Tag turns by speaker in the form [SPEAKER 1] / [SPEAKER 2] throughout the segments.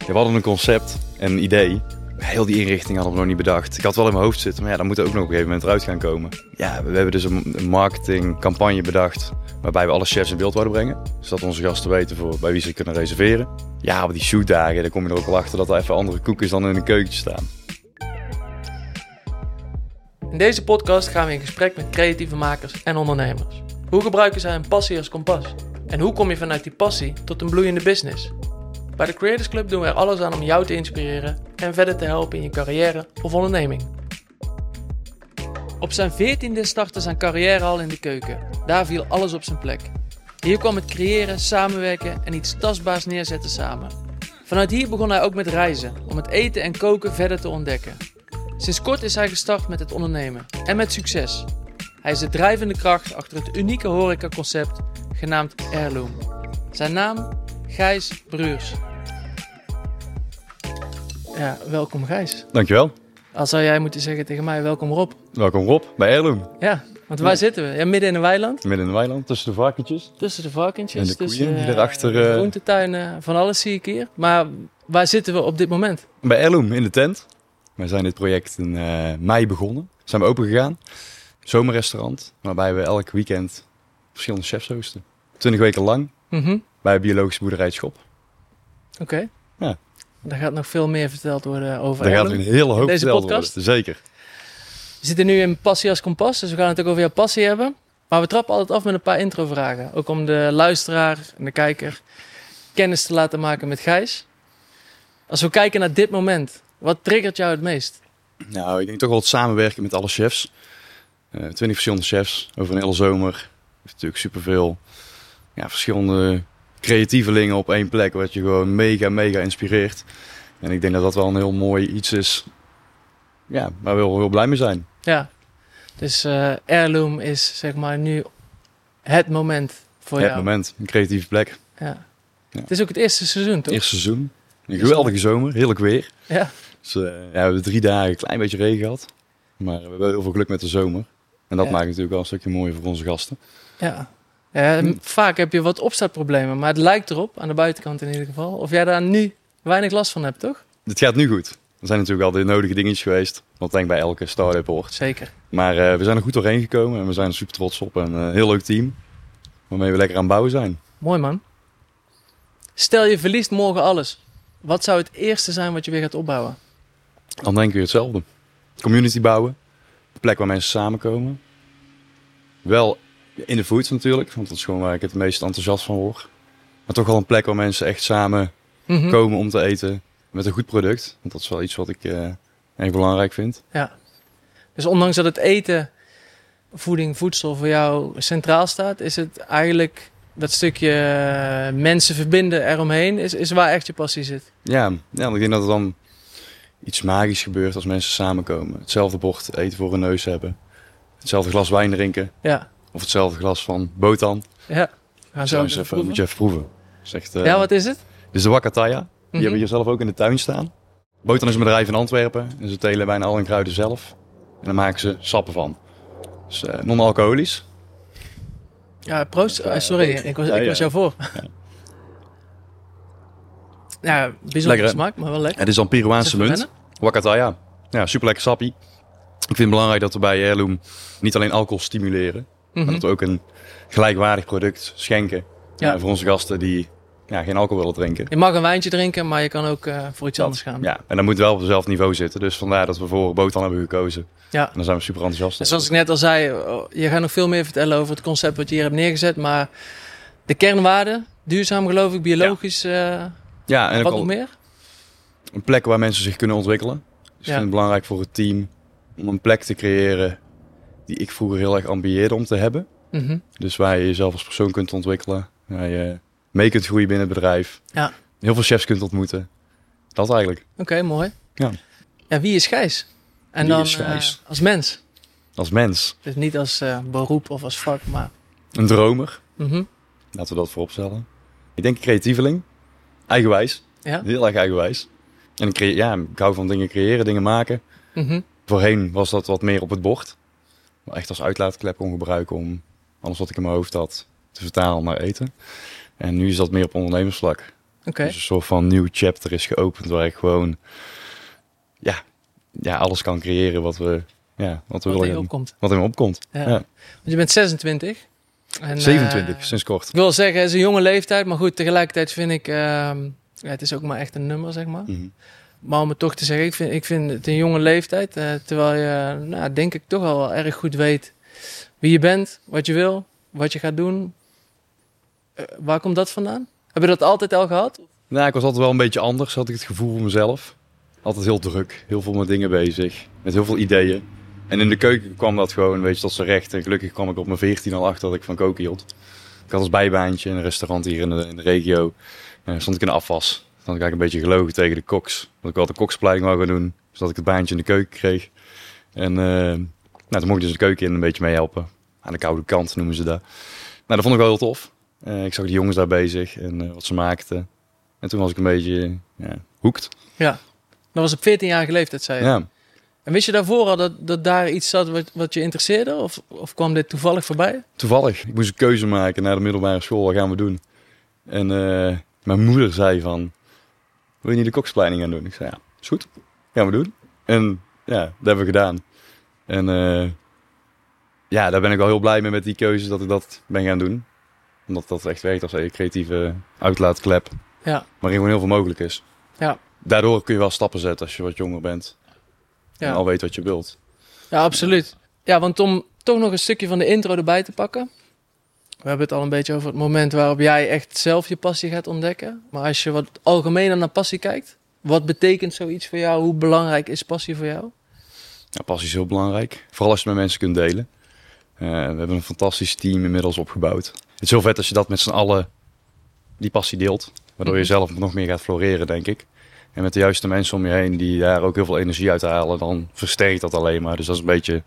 [SPEAKER 1] we hadden een concept en een idee. Heel die inrichting hadden we nog niet bedacht. Ik had wel in mijn hoofd zitten, maar ja, dat moet er ook nog op een gegeven moment eruit gaan komen. Ja, we hebben dus een marketingcampagne bedacht waarbij we alle chefs in beeld wilden brengen. Zodat onze gasten weten bij wie ze kunnen reserveren. Ja, op die shootdagen, dan kom je er ook wel achter dat er even andere koek is dan in een keukentje staan.
[SPEAKER 2] In deze podcast gaan we in gesprek met creatieve makers en ondernemers. Hoe gebruiken zij hun passie als kompas? En hoe kom je vanuit die passie tot een bloeiende business? Bij de Creators Club doen we er alles aan om jou te inspireren en verder te helpen in je carrière of onderneming. Op zijn 14e startte zijn carrière al in de keuken. Daar viel alles op zijn plek. Hier kwam het creëren, samenwerken en iets tastbaars neerzetten samen. Vanuit hier begon hij ook met reizen, om het eten en koken verder te ontdekken. Sinds kort is hij gestart met het ondernemen en met succes. Hij is de drijvende kracht achter het unieke horecaconcept genaamd Heirloom. Zijn naam? Gijs Bruurs. Ja, welkom Gijs.
[SPEAKER 1] Dankjewel.
[SPEAKER 2] Al zou jij moeten zeggen tegen mij, welkom Rob.
[SPEAKER 1] Welkom Rob, bij Heirloom.
[SPEAKER 2] Ja, want waar zitten we? Ja, midden in een weiland.
[SPEAKER 1] Midden in een weiland, tussen de varkentjes.
[SPEAKER 2] Tussen de varkentjes.
[SPEAKER 1] En de koeien
[SPEAKER 2] tussen,
[SPEAKER 1] die erachter...
[SPEAKER 2] de groentetuinen, van alles zie ik hier. Maar waar zitten we op dit moment?
[SPEAKER 1] Bij Heirloom, in de tent. Wij zijn dit project in mei begonnen. Zijn we open gegaan. Zomerrestaurant, waarbij we elk weekend verschillende chefs hosten. 20 weken lang. Bij biologische boerderij Het Schop.
[SPEAKER 2] Oké.
[SPEAKER 1] Ja.
[SPEAKER 2] Daar gaat nog veel meer verteld worden over
[SPEAKER 1] Daar gaat een hele hoop
[SPEAKER 2] deze
[SPEAKER 1] verteld
[SPEAKER 2] podcast.
[SPEAKER 1] worden, zeker.
[SPEAKER 2] We zitten nu in Passie als Kompas, dus we gaan het ook over jouw passie hebben. Maar we trappen altijd af met een paar introvragen. Ook om de luisteraar en de kijker kennis te laten maken met Gijs. Als we kijken naar dit moment, wat triggert jou het meest?
[SPEAKER 1] Nou, ik denk toch wel het samenwerken met alle chefs. 20 verschillende chefs over een hele zomer. Heeft natuurlijk superveel verschillende creatievelingen op één plek. Wat je gewoon mega inspireert. En ik denk dat dat wel een heel mooi iets is. Ja, waar we heel blij mee zijn.
[SPEAKER 2] Ja, dus Heirloom is zeg maar nu het moment voor jou.
[SPEAKER 1] Het moment, een creatieve plek.
[SPEAKER 2] Ja. Het is ook het eerste seizoen, toch?
[SPEAKER 1] Eerste seizoen. Een geweldige zomer, heerlijk weer.
[SPEAKER 2] Ja.
[SPEAKER 1] Dus, we hebben 3 dagen een klein beetje regen gehad. Maar we hebben heel veel geluk met de zomer. En dat maakt natuurlijk wel een stukje mooier voor onze gasten.
[SPEAKER 2] Ja. Vaak heb je wat opstartproblemen, maar het lijkt erop, aan de buitenkant in ieder geval, of jij daar nu weinig last van hebt, toch?
[SPEAKER 1] Het gaat nu goed. Er zijn natuurlijk al de nodige dingetjes geweest. Wat denk ik bij elke start-up hoort.
[SPEAKER 2] Zeker.
[SPEAKER 1] Maar we zijn er goed doorheen gekomen en we zijn er super trots op. En een heel leuk team waarmee we lekker aan het bouwen zijn.
[SPEAKER 2] Mooi man. Stel je verliest morgen alles. Wat zou het eerste zijn wat je weer gaat opbouwen?
[SPEAKER 1] Dan denk ik weer hetzelfde. Community bouwen. Een plek waar mensen samenkomen. Wel in de foods natuurlijk, want dat is gewoon waar ik het meest enthousiast van word. Maar toch wel een plek waar mensen echt samen komen om te eten met een goed product. Want dat is wel iets wat ik erg belangrijk vind.
[SPEAKER 2] Ja. Dus ondanks dat het eten, voedsel voor jou centraal staat, is het eigenlijk dat stukje mensen verbinden eromheen, is waar echt je passie zit.
[SPEAKER 1] Ja, ik denk dat er dan iets magisch gebeurt als mensen samenkomen. Hetzelfde bord eten voor hun neus hebben. Hetzelfde glas wijn drinken.
[SPEAKER 2] Ja.
[SPEAKER 1] Of hetzelfde glas van botan.
[SPEAKER 2] Ja. Gaan zo
[SPEAKER 1] Moet je even proeven. Is echt,
[SPEAKER 2] ja, wat is het?
[SPEAKER 1] Dit is de Wakataya. Die hebben we hier zelf ook in de tuin staan. Botan is een bedrijf in Antwerpen. En ze telen bijna al hun kruiden zelf. En daar maken ze sappen van. Dus non-alcoholisch.
[SPEAKER 2] Ja, proost. Sorry, ik was jou voor. Ja, bijzondere smaak, maar wel lekker.
[SPEAKER 1] Het is dan Peruaanse munt. Wakataya. Ja, super lekker sappie. Ik vind het belangrijk dat we bij Heirloom niet alleen alcohol stimuleren. Maar dat we ook een gelijkwaardig product schenken. Voor onze gasten die geen alcohol willen drinken.
[SPEAKER 2] Je mag een wijntje drinken, maar je kan ook voor iets anders gaan.
[SPEAKER 1] Ja, en dat moet wel op dezelfde niveau zitten. Dus vandaar dat we voor botan hebben gekozen. Ja. En daar zijn we super enthousiast.
[SPEAKER 2] En zoals ik net al zei, je gaat nog veel meer vertellen over het concept wat je hier hebt neergezet. Maar de kernwaarden, duurzaam geloof ik, biologisch, en wat nog meer?
[SPEAKER 1] Een plek waar mensen zich kunnen ontwikkelen. Dus ik vind het belangrijk voor het team om een plek te creëren die ik vroeger heel erg ambieerde om te hebben. Dus waar je jezelf als persoon kunt ontwikkelen. Waar je mee kunt groeien binnen het bedrijf. Ja. Heel veel chefs kunt ontmoeten. Dat eigenlijk.
[SPEAKER 2] Oké, mooi.
[SPEAKER 1] Ja.
[SPEAKER 2] Ja, wie is Gijs? En wie dan is Gijs? Als mens?
[SPEAKER 1] Als mens.
[SPEAKER 2] Dus niet als beroep of als vak, maar...
[SPEAKER 1] Een dromer. Laten we dat vooropstellen. Ik denk een creatieveling. Eigenwijs. Ja? Heel erg eigenwijs. En ik hou van dingen creëren, dingen maken. Voorheen was dat wat meer op het bord. Maar echt als uitlaatklep kon gebruiken om alles wat ik in mijn hoofd had te vertalen naar eten. En nu is dat meer op ondernemersvlak.
[SPEAKER 2] Oké.
[SPEAKER 1] Dus een soort van nieuw chapter is geopend waar ik gewoon alles kan creëren wat we willen hebben. Wat in me opkomt.
[SPEAKER 2] Ja.
[SPEAKER 1] Ja.
[SPEAKER 2] Want je bent 26. En,
[SPEAKER 1] 27, sinds kort.
[SPEAKER 2] Ik wil zeggen, het is een jonge leeftijd. Maar goed, tegelijkertijd vind ik... het is ook maar echt een nummer, zeg maar.
[SPEAKER 1] Mhm.
[SPEAKER 2] Maar om het toch te zeggen, ik vind het een jonge leeftijd. Terwijl je, denk ik, toch al wel erg goed weet wie je bent, wat je wil, wat je gaat doen. Waar komt dat vandaan? Heb je dat altijd al gehad?
[SPEAKER 1] Nou, ik was altijd wel een beetje anders, had ik het gevoel voor mezelf. Altijd heel druk, heel veel met dingen bezig, met heel veel ideeën. En in de keuken kwam dat gewoon, weet je, tot z'n recht. En gelukkig kwam ik op mijn 14 al achter dat ik van koken hield. Ik had als bijbaantje in een restaurant hier in de regio. Stond ik in de afwas. Dan had ik een beetje gelogen tegen de koks. Dat ik wel de koksopleiding wou gaan doen. Zodat ik het baantje in de keuken kreeg. En toen mocht ik dus de keuken in een beetje meehelpen. Aan de koude kant noemen ze dat. Nou, dat vond ik wel heel tof. Ik zag die jongens daar bezig en wat ze maakten. En toen was ik een beetje hoekt.
[SPEAKER 2] Ja, dat was op 14-jarige leeftijd, zei je.
[SPEAKER 1] Ja.
[SPEAKER 2] En wist je daarvoor al dat daar iets zat wat je interesseerde? Of kwam dit toevallig voorbij?
[SPEAKER 1] Toevallig. Ik moest een keuze maken naar de middelbare school. Wat gaan we doen? En mijn moeder zei van... Wil je niet de koksopleiding gaan doen? Ik zei ja, is goed. Gaan we doen. En ja, dat hebben we gedaan. En daar ben ik wel heel blij mee met die keuze dat ik dat ben gaan doen. Omdat dat echt werkt als een creatieve uitlaatklep.
[SPEAKER 2] Ja.
[SPEAKER 1] Waarin gewoon heel veel mogelijk is.
[SPEAKER 2] Ja.
[SPEAKER 1] Daardoor kun je wel stappen zetten als je wat jonger bent.
[SPEAKER 2] Ja.
[SPEAKER 1] En al weet wat je wilt.
[SPEAKER 2] Ja, absoluut. Ja, want om toch nog een stukje van de intro erbij te pakken. We hebben het al een beetje over het moment waarop jij echt zelf je passie gaat ontdekken. Maar als je wat algemener naar passie kijkt. Wat betekent zoiets voor jou? Hoe belangrijk is passie voor jou?
[SPEAKER 1] Ja, passie is heel belangrijk. Vooral als je het met mensen kunt delen. We hebben een fantastisch team inmiddels opgebouwd. Het is heel vet als je dat met z'n allen die passie deelt. Waardoor je zelf nog meer gaat floreren, denk ik. En met de juiste mensen om je heen die daar ook heel veel energie uit halen, dan versterkt dat alleen maar. Dus dat is een beetje,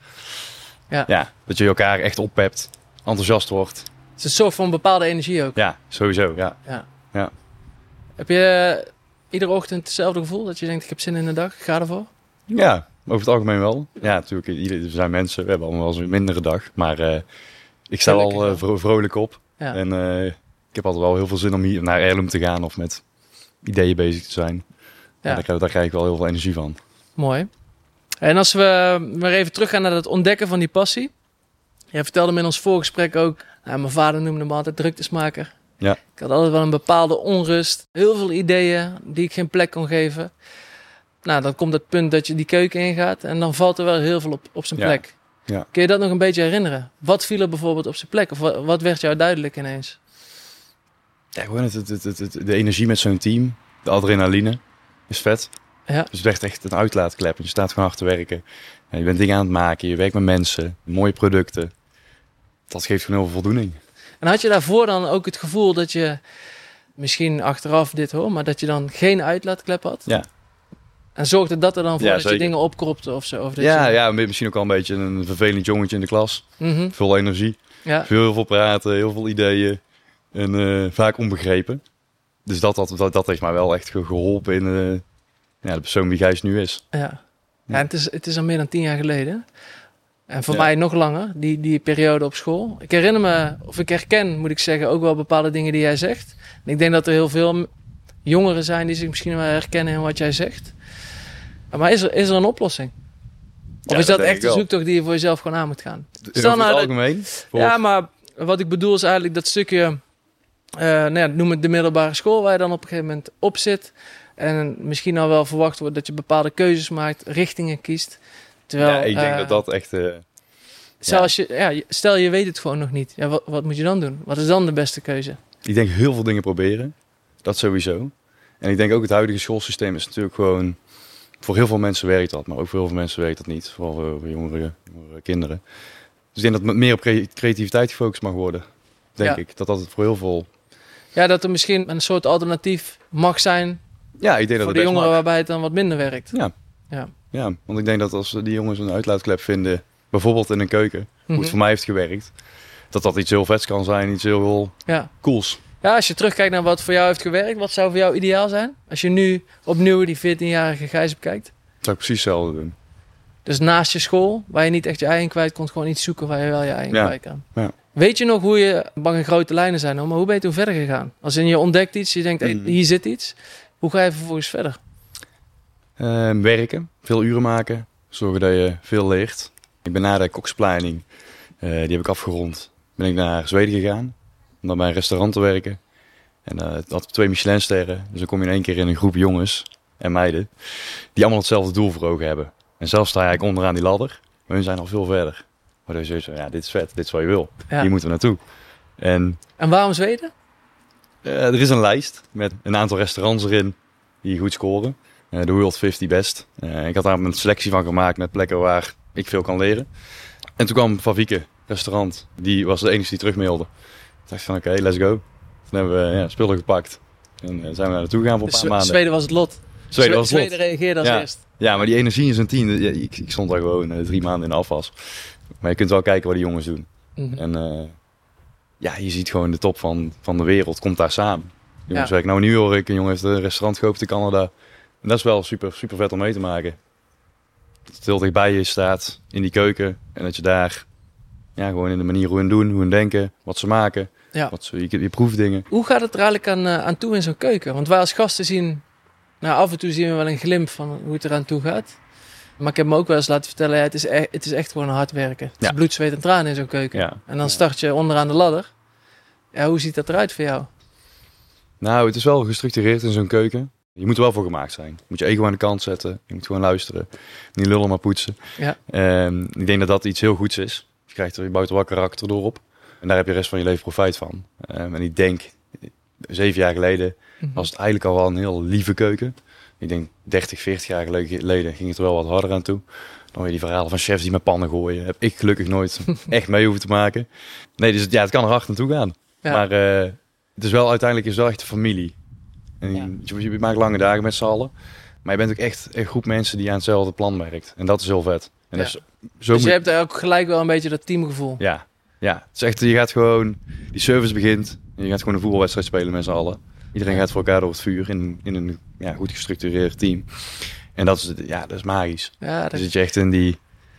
[SPEAKER 1] dat je elkaar echt oppept, enthousiast wordt.
[SPEAKER 2] Het is een soort van bepaalde energie ook.
[SPEAKER 1] Ja, sowieso, ja.
[SPEAKER 2] Heb je iedere ochtend hetzelfde gevoel? Dat je denkt, ik heb zin in de dag, ik ga ervoor?
[SPEAKER 1] Ja, over het algemeen wel. Ja, natuurlijk, we zijn mensen, we hebben allemaal wel eens een mindere dag. Maar ik sta al vrolijk op. Ja. En ik heb altijd wel heel veel zin om hier naar Erlum te gaan of met ideeën bezig te zijn. Ja. Daar krijg ik wel heel veel energie van. Mooi.
[SPEAKER 2] En als we maar even teruggaan naar het ontdekken van die passie. Jij vertelde me in ons voorgesprek ook, mijn vader noemde me altijd druktesmaker.
[SPEAKER 1] Ja.
[SPEAKER 2] Ik had altijd wel een bepaalde onrust. Heel veel ideeën die ik geen plek kon geven. Nou, dan komt het punt dat je die keuken ingaat en dan valt er wel heel veel op zijn plek.
[SPEAKER 1] Ja.
[SPEAKER 2] Kun je dat nog een beetje herinneren? Wat viel er bijvoorbeeld op zijn plek? Of wat werd jou duidelijk ineens?
[SPEAKER 1] Ja, gewoon de energie met zo'n team. De adrenaline is vet. Ja. Dus het werd echt een uitlaatklep. Je staat gewoon hard te werken. Je bent dingen aan het maken. Je werkt met mensen. Mooie producten. Dat geeft gewoon heel veel voldoening.
[SPEAKER 2] En had je daarvoor dan ook het gevoel dat je, misschien achteraf dit hoor, maar dat je dan geen uitlaatklep had?
[SPEAKER 1] Ja.
[SPEAKER 2] En zorgde dat er dan voor dat je dingen opkropte of zo? Of dat
[SPEAKER 1] ja, misschien ook al een beetje een vervelend jongetje in de klas.
[SPEAKER 2] Mm-hmm.
[SPEAKER 1] Veel energie. Ja. Heel veel praten, heel veel ideeën. En vaak onbegrepen. Dus dat heeft mij wel echt geholpen in de persoon wie Gijs nu is.
[SPEAKER 2] Ja, en het is al meer dan 10 jaar geleden. En voor mij nog langer, die periode op school. Ik herinner me, of ik herken, moet ik zeggen, ook wel bepaalde dingen die jij zegt. En ik denk dat er heel veel jongeren zijn die zich misschien wel herkennen in wat jij zegt. Maar is er een oplossing? Of is dat echt de zoektocht die je voor jezelf gewoon aan moet gaan?
[SPEAKER 1] Stel nou het algemeen?
[SPEAKER 2] Ja, maar wat ik bedoel is eigenlijk dat stukje, noem het de middelbare school, waar je dan op een gegeven moment op zit. En misschien al wel verwacht wordt dat je bepaalde keuzes maakt, richtingen kiest. Terwijl,
[SPEAKER 1] ik denk dat echt...
[SPEAKER 2] Stel je weet het gewoon nog niet. Ja, wat moet je dan doen? Wat is dan de beste keuze?
[SPEAKER 1] Ik denk heel veel dingen proberen. Dat sowieso. En ik denk ook het huidige schoolsysteem is natuurlijk gewoon... Voor heel veel mensen werkt dat, maar ook voor heel veel mensen werkt dat niet. Vooral voor jongere kinderen. Dus ik denk dat het meer op creativiteit gefocust mag worden. Denk ik. Dat het voor heel veel...
[SPEAKER 2] Ja, dat er misschien een soort alternatief mag zijn...
[SPEAKER 1] Ja, ik denk dat
[SPEAKER 2] voor de jongeren waarbij het dan wat minder werkt.
[SPEAKER 1] Ja, want ik denk dat als die jongens een uitlaatklep vinden... Bijvoorbeeld in een keuken, hoe het voor mij heeft gewerkt... Dat iets heel vets kan zijn, iets heel cools.
[SPEAKER 2] Ja, als je terugkijkt naar wat voor jou heeft gewerkt... Wat zou voor jou ideaal zijn? Als je nu opnieuw die 14-jarige Gijs bekijkt.
[SPEAKER 1] Zou ik precies hetzelfde doen.
[SPEAKER 2] Dus naast je school, waar je niet echt je eigen kwijt kon... gewoon iets zoeken waar je wel je eigen kwijt kan.
[SPEAKER 1] Ja.
[SPEAKER 2] Weet je nog hoe je, mag in grote lijnen zijn, maar hoe ben je toen verder gegaan? Als in je ontdekt iets, je denkt, hey, hier zit iets. Hoe ga je vervolgens verder?
[SPEAKER 1] Werken, veel uren maken, zorgen dat je veel leert. Ik ben na de koksopleiding, die heb ik afgerond, ben ik naar Zweden gegaan. Om dan bij een restaurant te werken. En dat had 2 Michelinsterren. Dus dan kom je in één keer in een groep jongens en meiden die allemaal hetzelfde doel voor ogen hebben. En zelf sta je eigenlijk onderaan die ladder, maar hun zijn al veel verder. Waardoor je zoiets van, ja, dit is vet, dit is wat je wil.
[SPEAKER 2] Ja.
[SPEAKER 1] Hier moeten we naartoe. En
[SPEAKER 2] waarom Zweden?
[SPEAKER 1] er is een lijst met een aantal restaurants erin die goed scoren. De World 50 Best. Ik had daar een selectie van gemaakt met plekken waar ik veel kan leren. En toen kwam Van Vieke, restaurant. Die was de enige die terugmailde. Ik dacht van oké, let's go. Toen hebben we spullen gepakt. En zijn we naar naartoe gegaan voor een paar maanden.
[SPEAKER 2] Zweden was het lot. Zweden reageerde als eerst.
[SPEAKER 1] Ja, maar die energie in zijn team. Ik stond daar gewoon 3 maanden in de afwas. Maar je kunt wel kijken wat die jongens doen. Mm-hmm. En je ziet gewoon de top van de wereld komt daar samen. Jongens werken nou in New York. Een jongen heeft een restaurant geopend in Canada. En dat is wel super, super vet om mee te maken. Dat het heel dichtbij je staat in die keuken. En dat je daar gewoon in de manier hoe hun doen, hoe hun denken, wat ze maken. Ja. Je proeft dingen.
[SPEAKER 2] Hoe gaat het er eigenlijk aan toe in zo'n keuken? Want wij als gasten zien, af en toe zien we wel een glimp van hoe het eraan toe gaat. Maar ik heb me ook wel eens laten vertellen, het is echt gewoon hard werken. Het is bloed, zweet en tranen in zo'n keuken. Ja. En dan start je onderaan de ladder. Ja, hoe ziet dat eruit voor jou?
[SPEAKER 1] Nou, het is wel gestructureerd in zo'n keuken. Je moet er wel voor gemaakt zijn. Je moet je ego aan de kant zetten. Je moet gewoon luisteren. Niet lullen, maar poetsen. Ja. Ik denk dat dat iets heel goeds is. Je bouwt er wel karakter door op. En daar heb je de rest van je leven profijt van. En ik denk, 7 jaar geleden was het eigenlijk al wel een heel lieve keuken. Ik denk 30, 40 jaar geleden ging het er wel wat harder aan toe. Dan weer die verhalen van chefs die met pannen gooien. Heb ik gelukkig nooit echt mee hoeven te maken. Nee, dus het kan er hard naartoe gaan. Ja. Maar het is wel uiteindelijk is wel echt een familie. En je maakt lange dagen met z'n allen. Maar je bent ook echt een groep mensen die aan hetzelfde plan werkt. En dat is heel vet. En dat is,
[SPEAKER 2] dus je hebt ook gelijk wel een beetje dat teamgevoel.
[SPEAKER 1] Ja. Het is echt, je gaat gewoon, die service begint. En je gaat gewoon een voetbalwedstrijd spelen met z'n allen. Iedereen gaat voor elkaar door het vuur in een goed gestructureerd team. En dat is magisch. Ja, dat... Dus dat je echt in die,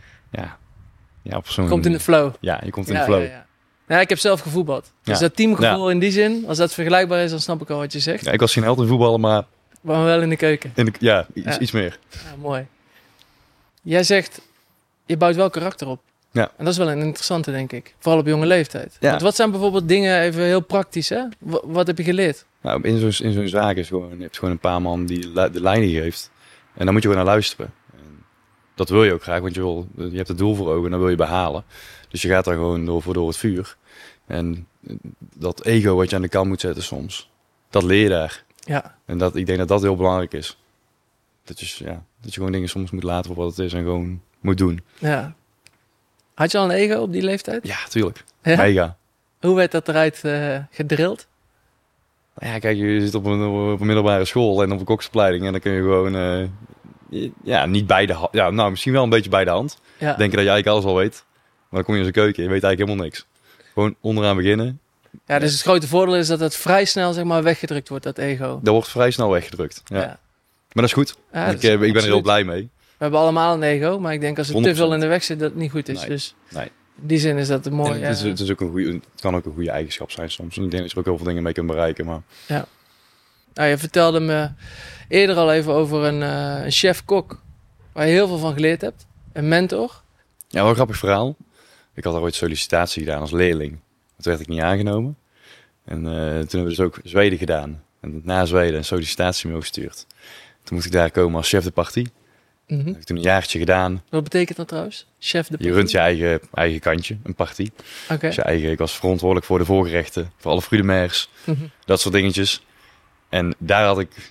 [SPEAKER 1] op zo'n...
[SPEAKER 2] Komt in de flow.
[SPEAKER 1] Ja, je komt in de flow.
[SPEAKER 2] Ja, ik heb zelf gevoetbald. Dus dat teamgevoel in die zin, als dat vergelijkbaar is, dan snap ik al wat je zegt.
[SPEAKER 1] Ja, ik was geen held in voetballen, maar
[SPEAKER 2] wel in de keuken.
[SPEAKER 1] Iets meer.
[SPEAKER 2] Ja, mooi. Jij zegt, je bouwt wel karakter op. Ja. En dat is wel een interessante, denk ik. Vooral op jonge leeftijd. Ja. Want wat zijn bijvoorbeeld dingen, even heel praktisch, hè? Wat heb je geleerd?
[SPEAKER 1] Nou, in zo'n zaak is gewoon, je hebt gewoon een paar man die de lijnen geeft. En dan moet je gewoon naar luisteren. En dat wil je ook graag, want je hebt het doel voor ogen en dat wil je behalen. Dus je gaat daar gewoon door het vuur. En dat ego wat je aan de kant moet zetten soms, dat leer je daar. Ja. En ik denk dat dat heel belangrijk is. Dat je gewoon dingen soms moet laten voor wat het is en gewoon moet doen. Ja.
[SPEAKER 2] Had je al een ego op die leeftijd?
[SPEAKER 1] Ja, tuurlijk. Ja? Mega.
[SPEAKER 2] Hoe werd dat eruit gedrild?
[SPEAKER 1] Ja, kijk, je zit op een middelbare school en op een koksopleiding en dan kun je gewoon niet bij de hand. Ja, nou, misschien wel een beetje bij de hand. Ja. Denken dat je eigenlijk alles al weet. Maar dan kom je in zijn keuken, je weet eigenlijk helemaal niks. Gewoon onderaan beginnen.
[SPEAKER 2] Ja, dus het grote voordeel is dat het vrij snel weggedrukt wordt, dat ego.
[SPEAKER 1] Dat wordt vrij snel weggedrukt, ja. Maar dat is goed. Ja, ik ben er heel blij mee.
[SPEAKER 2] We hebben allemaal een ego, maar ik denk als het 100%. Te veel in de weg zit, dat het niet goed is. Nee. Dus in die zin is dat mooi.
[SPEAKER 1] Het is ook het kan ook een goede eigenschap zijn soms. En ik denk dat je er ook heel veel dingen mee kunt bereiken. Maar...
[SPEAKER 2] Ja. Nou, je vertelde me eerder al even over een chef-kok waar je heel veel van geleerd hebt. Een mentor.
[SPEAKER 1] Ja, wel een grappig verhaal. Ik had al ooit sollicitatie gedaan als leerling. Toen werd ik niet aangenomen. En toen hebben we dus ook Zweden gedaan. En na Zweden een sollicitatiemail gestuurd. Toen moest ik daar komen als chef de partie. Dat heb ik toen een jaartje gedaan.
[SPEAKER 2] Wat betekent dat trouwens? Chef de partie?
[SPEAKER 1] Je runt je eigen kantje, een partie.
[SPEAKER 2] Okay.
[SPEAKER 1] Dus ik was verantwoordelijk voor de voorgerechten, voor alle fruits, dat soort dingetjes. En daar had ik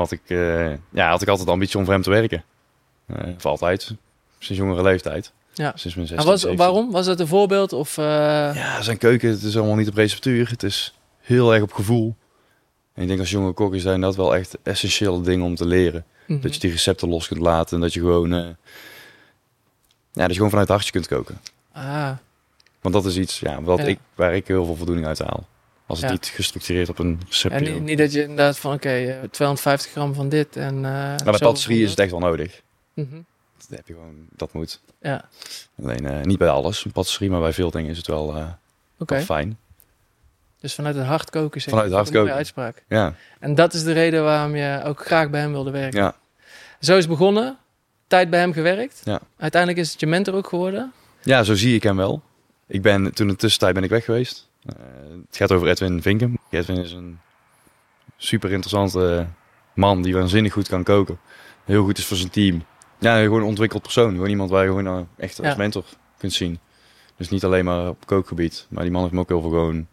[SPEAKER 1] altijd ambitie om voor hem te werken. Voor altijd, sinds jongere leeftijd.
[SPEAKER 2] Ja.
[SPEAKER 1] Sinds mijn 16,
[SPEAKER 2] waarom? Was dat een voorbeeld? Of,
[SPEAKER 1] Ja, zijn keuken, het is allemaal niet op receptuur. Het is heel erg op gevoel. En ik denk als jonge kok zijn dat wel echt essentiële dingen om te leren. Dat je die recepten los kunt laten en dat je gewoon, dat je gewoon vanuit het hartje kunt koken. Want dat is iets waar ik heel veel voldoening uit haal. Als het niet gestructureerd op een recept.
[SPEAKER 2] En niet dat je inderdaad van 250 gram van dit en...
[SPEAKER 1] maar bij patisserie is het echt wel nodig. Dat heb je gewoon, dat moet.
[SPEAKER 2] Ja.
[SPEAKER 1] Alleen niet bij alles, een patisserie, maar bij veel dingen is het wel
[SPEAKER 2] Oké.
[SPEAKER 1] Fijn.
[SPEAKER 2] Dus vanuit het hart koken, zeg
[SPEAKER 1] Vanuit het hart
[SPEAKER 2] een mooie
[SPEAKER 1] koken.
[SPEAKER 2] uitspraak.
[SPEAKER 1] Ja.
[SPEAKER 2] En dat is de reden waarom je ook graag bij hem wilde werken.
[SPEAKER 1] Ja.
[SPEAKER 2] Zo is het begonnen. Tijd bij hem gewerkt.
[SPEAKER 1] Ja.
[SPEAKER 2] Uiteindelijk is het je mentor ook geworden.
[SPEAKER 1] Ja, zo zie ik hem wel. Toen in de tussentijd ben ik weg geweest. Het gaat over Edwin Vinken. Edwin is een super interessante man die waanzinnig goed kan koken. Heel goed is voor zijn team. Ja, gewoon een ontwikkeld persoon. Gewoon iemand waar je gewoon echt als mentor kunt zien. Dus niet alleen maar op kookgebied. Maar die man heeft me ook heel veel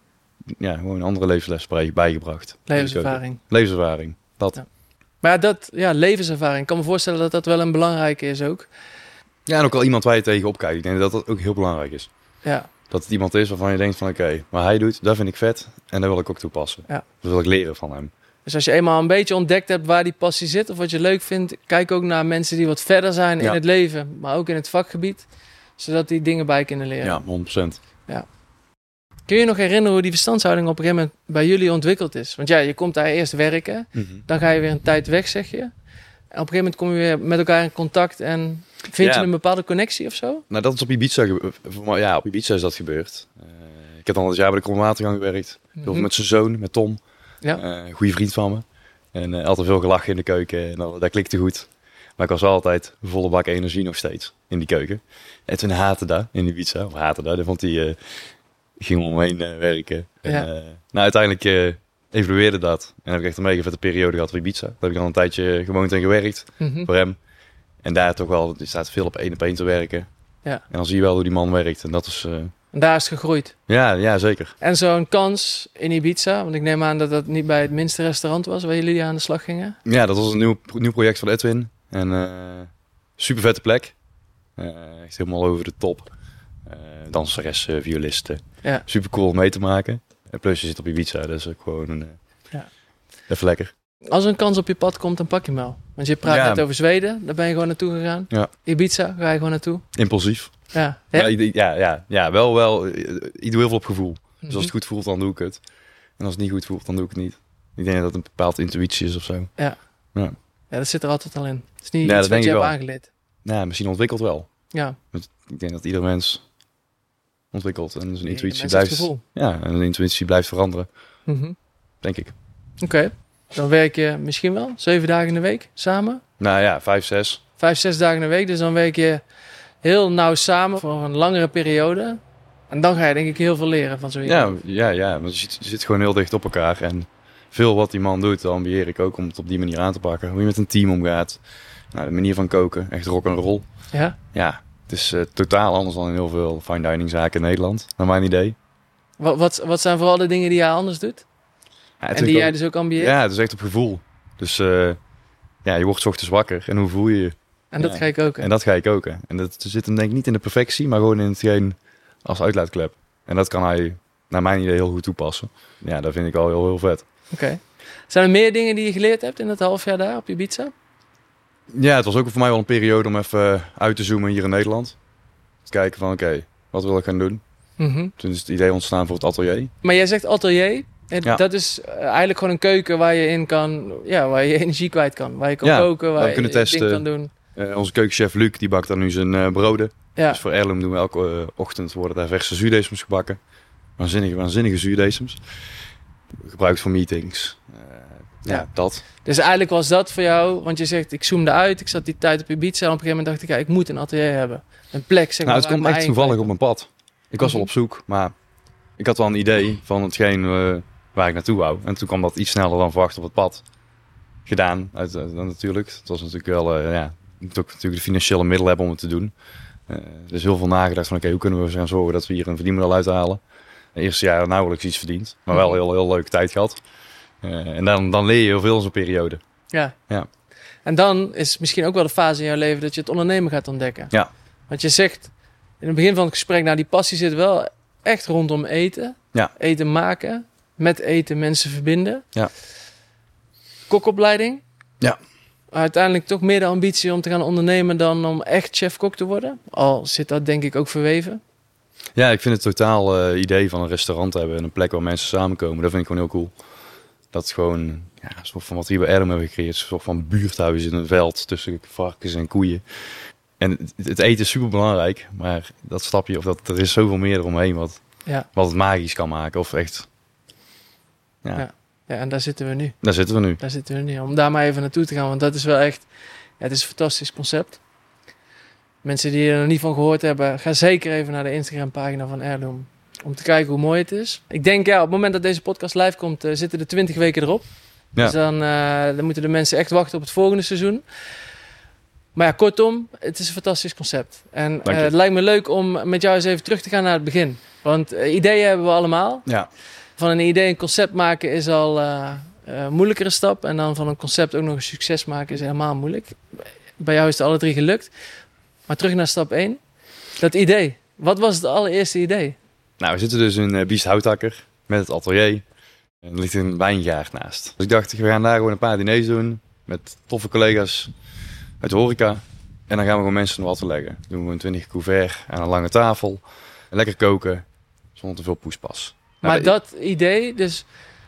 [SPEAKER 1] gewoon andere levenslessen bijgebracht. Levenservaring. Dat.
[SPEAKER 2] Ja. Maar levenservaring. Ik kan me voorstellen dat dat wel een belangrijke is ook.
[SPEAKER 1] Ja, en ook wel iemand waar je tegen opkijkt. Ik denk dat dat ook heel belangrijk is.
[SPEAKER 2] Ja.
[SPEAKER 1] Dat het iemand is waarvan je denkt van oké, wat hij doet, dat vind ik vet. En dat wil ik ook toepassen.
[SPEAKER 2] Ja.
[SPEAKER 1] Dat wil ik leren van hem.
[SPEAKER 2] Dus als je eenmaal een beetje ontdekt hebt waar die passie zit of wat je leuk vindt, kijk ook naar mensen die wat verder zijn in het leven, maar ook in het vakgebied, zodat die dingen bij kunnen leren.
[SPEAKER 1] Ja, 100%.
[SPEAKER 2] Ja. Kun je je nog herinneren hoe die verstandshouding op een gegeven moment bij jullie ontwikkeld is? Want ja, je komt daar eerst werken, dan ga je weer een tijd weg, zeg je. En op een gegeven moment kom je weer met elkaar in contact en vind je een bepaalde connectie of zo?
[SPEAKER 1] Nou, dat is op Ibiza ja, op Ibiza is dat gebeurd. Ik heb dan het jaar bij de Kroonwatergang gewerkt. Heel veel met zijn zoon, met Tom.
[SPEAKER 2] Ja.
[SPEAKER 1] Goede vriend van me. En altijd veel gelachen in de keuken. En dat klikte goed. Maar ik was altijd volle bak energie nog steeds in die keuken. En toen haatte dat in Ibiza. Of haatte dat. Dan vond hij... ging om me heen werken.
[SPEAKER 2] Ja.
[SPEAKER 1] En, uiteindelijk evolueerde dat. En heb ik echt een mega vette periode gehad op Ibiza. Daar heb ik al een tijdje gewoond en gewerkt voor hem. En daar toch wel, je staat veel op één te werken.
[SPEAKER 2] Ja.
[SPEAKER 1] En dan zie je wel hoe die man werkt. En dat is...
[SPEAKER 2] En daar is het gegroeid.
[SPEAKER 1] Ja, zeker.
[SPEAKER 2] En zo'n kans in Ibiza, want ik neem aan dat dat niet bij het minste restaurant was waar jullie aan de slag gingen.
[SPEAKER 1] Ja, dat was een nieuw project van Edwin. En super vette plek. Echt helemaal over de top. Danseressen, violisten.
[SPEAKER 2] Ja.
[SPEAKER 1] Super cool om mee te maken. En plus je zit op Ibiza, dat is ook gewoon even lekker.
[SPEAKER 2] Als er een kans op je pad komt, dan pak je hem wel. Want je praat net over Zweden, daar ben je gewoon naartoe gegaan. Ja. Ibiza, ga je gewoon naartoe.
[SPEAKER 1] Impulsief.
[SPEAKER 2] Ja,
[SPEAKER 1] wel. Ik doe heel veel op gevoel. Dus als het goed voelt, dan doe ik het. En als het niet goed voelt, dan doe ik het niet. Ik denk dat het een bepaalde intuïtie is of zo.
[SPEAKER 2] Ja, dat zit er altijd al in. Het is niet iets wat je hebt aangeleerd.
[SPEAKER 1] Ja, misschien ontwikkeld wel.
[SPEAKER 2] Ja.
[SPEAKER 1] Ik denk dat ieder mens ontwikkelt en zijn intuïtie blijft. Ja, en de intuïtie blijft veranderen. Denk ik.
[SPEAKER 2] Oké. Dan werk je misschien wel 7 dagen in de week samen?
[SPEAKER 1] Nou ja, 5, 6.
[SPEAKER 2] 5, 6 dagen in de week. Dus dan werk je heel nauw samen voor een langere periode. En dan ga je denk ik heel veel leren van zo iemand.
[SPEAKER 1] Ja. Want je zit gewoon heel dicht op elkaar. En veel wat die man doet, dan ambieer ik ook om het op die manier aan te pakken. Hoe je met een team omgaat. Nou, de manier van koken, echt rock and roll.
[SPEAKER 2] Ja?
[SPEAKER 1] Ja, het is totaal anders dan in heel veel fine dining zaken in Nederland, naar mijn idee.
[SPEAKER 2] Wat zijn vooral de dingen die jij anders doet? Ja, en die jij dus ook ambieert?
[SPEAKER 1] Ja, het is echt op gevoel. Dus je wordt 's ochtends wakker en hoe voel je je?
[SPEAKER 2] En dat ga ik koken?
[SPEAKER 1] En dat ga ik koken. En dat zit hem denk ik niet in de perfectie, maar gewoon in hetgeen als uitlaatklep. En dat kan hij, naar mijn idee, heel goed toepassen. Ja, dat vind ik al heel vet.
[SPEAKER 2] Oké. Zijn er meer dingen die je geleerd hebt in het half jaar daar op Ibiza?
[SPEAKER 1] Ja, het was ook voor mij wel een periode om even uit te zoomen hier in Nederland. Te kijken van oké, wat wil ik gaan doen? Toen is het idee ontstaan voor het atelier. Maar
[SPEAKER 2] jij zegt atelier. Dat is eigenlijk gewoon een keuken waar je in kan, waar je energie kwijt kan. Waar je kan koken, waar je kunnen testen. Ding kan doen.
[SPEAKER 1] Onze keukenchef Luc, die bakt dan nu zijn broden. Ja. Dus voor Erlem doen we elke ochtend worden daar verse zuurdesems gebakken. Waanzinnige zuurdesems. Gebruikt voor meetings. Dat.
[SPEAKER 2] Dus eigenlijk was dat voor jou, want je zegt ik zoomde uit, ik zat die tijd op Ibiza en op een gegeven moment dacht ik, ik moet een atelier hebben. Een plek, zeg maar.
[SPEAKER 1] Het kwam echt toevallig op mijn pad. Ik was al op zoek, maar ik had wel een idee van hetgeen waar ik naartoe wou. En toen kwam dat iets sneller dan verwacht op het pad. Gedaan, natuurlijk. Het was natuurlijk wel, je moet ook natuurlijk de financiële middelen hebben om het te doen. Dus heel veel nagedacht van hoe kunnen we gaan zorgen dat we hier een verdienmodel uithalen. Het eerste jaar nauwelijks iets verdiend, maar wel heel leuke tijd gehad. En dan leer je heel veel in zo'n periode.
[SPEAKER 2] Ja. En dan is misschien ook wel de fase in jouw leven dat je het ondernemen gaat ontdekken.
[SPEAKER 1] Ja.
[SPEAKER 2] Want je zegt in het begin van het gesprek, die passie zit wel echt rondom eten.
[SPEAKER 1] Ja.
[SPEAKER 2] Eten maken, met eten mensen verbinden.
[SPEAKER 1] Ja.
[SPEAKER 2] Kokopleiding.
[SPEAKER 1] Ja.
[SPEAKER 2] Uiteindelijk toch meer de ambitie om te gaan ondernemen dan om echt chef-kok te worden. Al zit dat denk ik ook verweven.
[SPEAKER 1] Ja, ik vind het totaal idee van een restaurant hebben en een plek waar mensen samenkomen. Dat vind ik gewoon heel cool. Dat is gewoon een soort van wat we hier bij Erlem hebben gecreëerd. Een soort van buurthuis in een veld tussen varkens en koeien. En het eten is super belangrijk, maar dat stapje, er is zoveel meer eromheen wat
[SPEAKER 2] Ja.
[SPEAKER 1] Wat het magisch kan maken of echt...
[SPEAKER 2] Ja, en daar zitten we nu.
[SPEAKER 1] Daar zitten we nu.
[SPEAKER 2] Om daar maar even naartoe te gaan, want dat is wel echt... Ja, het is een fantastisch concept. Mensen die er nog niet van gehoord hebben, ga zeker even naar de Instagram-pagina van Heirloom. Om te kijken hoe mooi het is. Ik denk, op het moment dat deze podcast live komt, zitten de 20 weken erop.
[SPEAKER 1] Ja.
[SPEAKER 2] Dus dan moeten de mensen echt wachten op het volgende seizoen. Maar ja, kortom, het is een fantastisch concept. En het lijkt me leuk om met jou eens even terug te gaan naar het begin. Want ideeën hebben we allemaal.
[SPEAKER 1] Ja.
[SPEAKER 2] Van een idee een concept maken is al een moeilijkere stap. En dan van een concept ook nog een succes maken is helemaal moeilijk. Bij jou is het alle 3 gelukt. Maar terug naar stap 1. Dat idee. Wat was het allereerste idee?
[SPEAKER 1] Nou, we zitten dus in Biest Houtakker met het atelier. En er ligt een wijngaard naast. Dus ik dacht, we gaan daar gewoon een paar diners doen. Met toffe collega's uit de horeca. En dan gaan we gewoon mensen wat te leggen. Dan doen we een 20 couvert aan een lange tafel. Lekker koken, zonder te veel poespas.
[SPEAKER 2] Maar dat idee, dus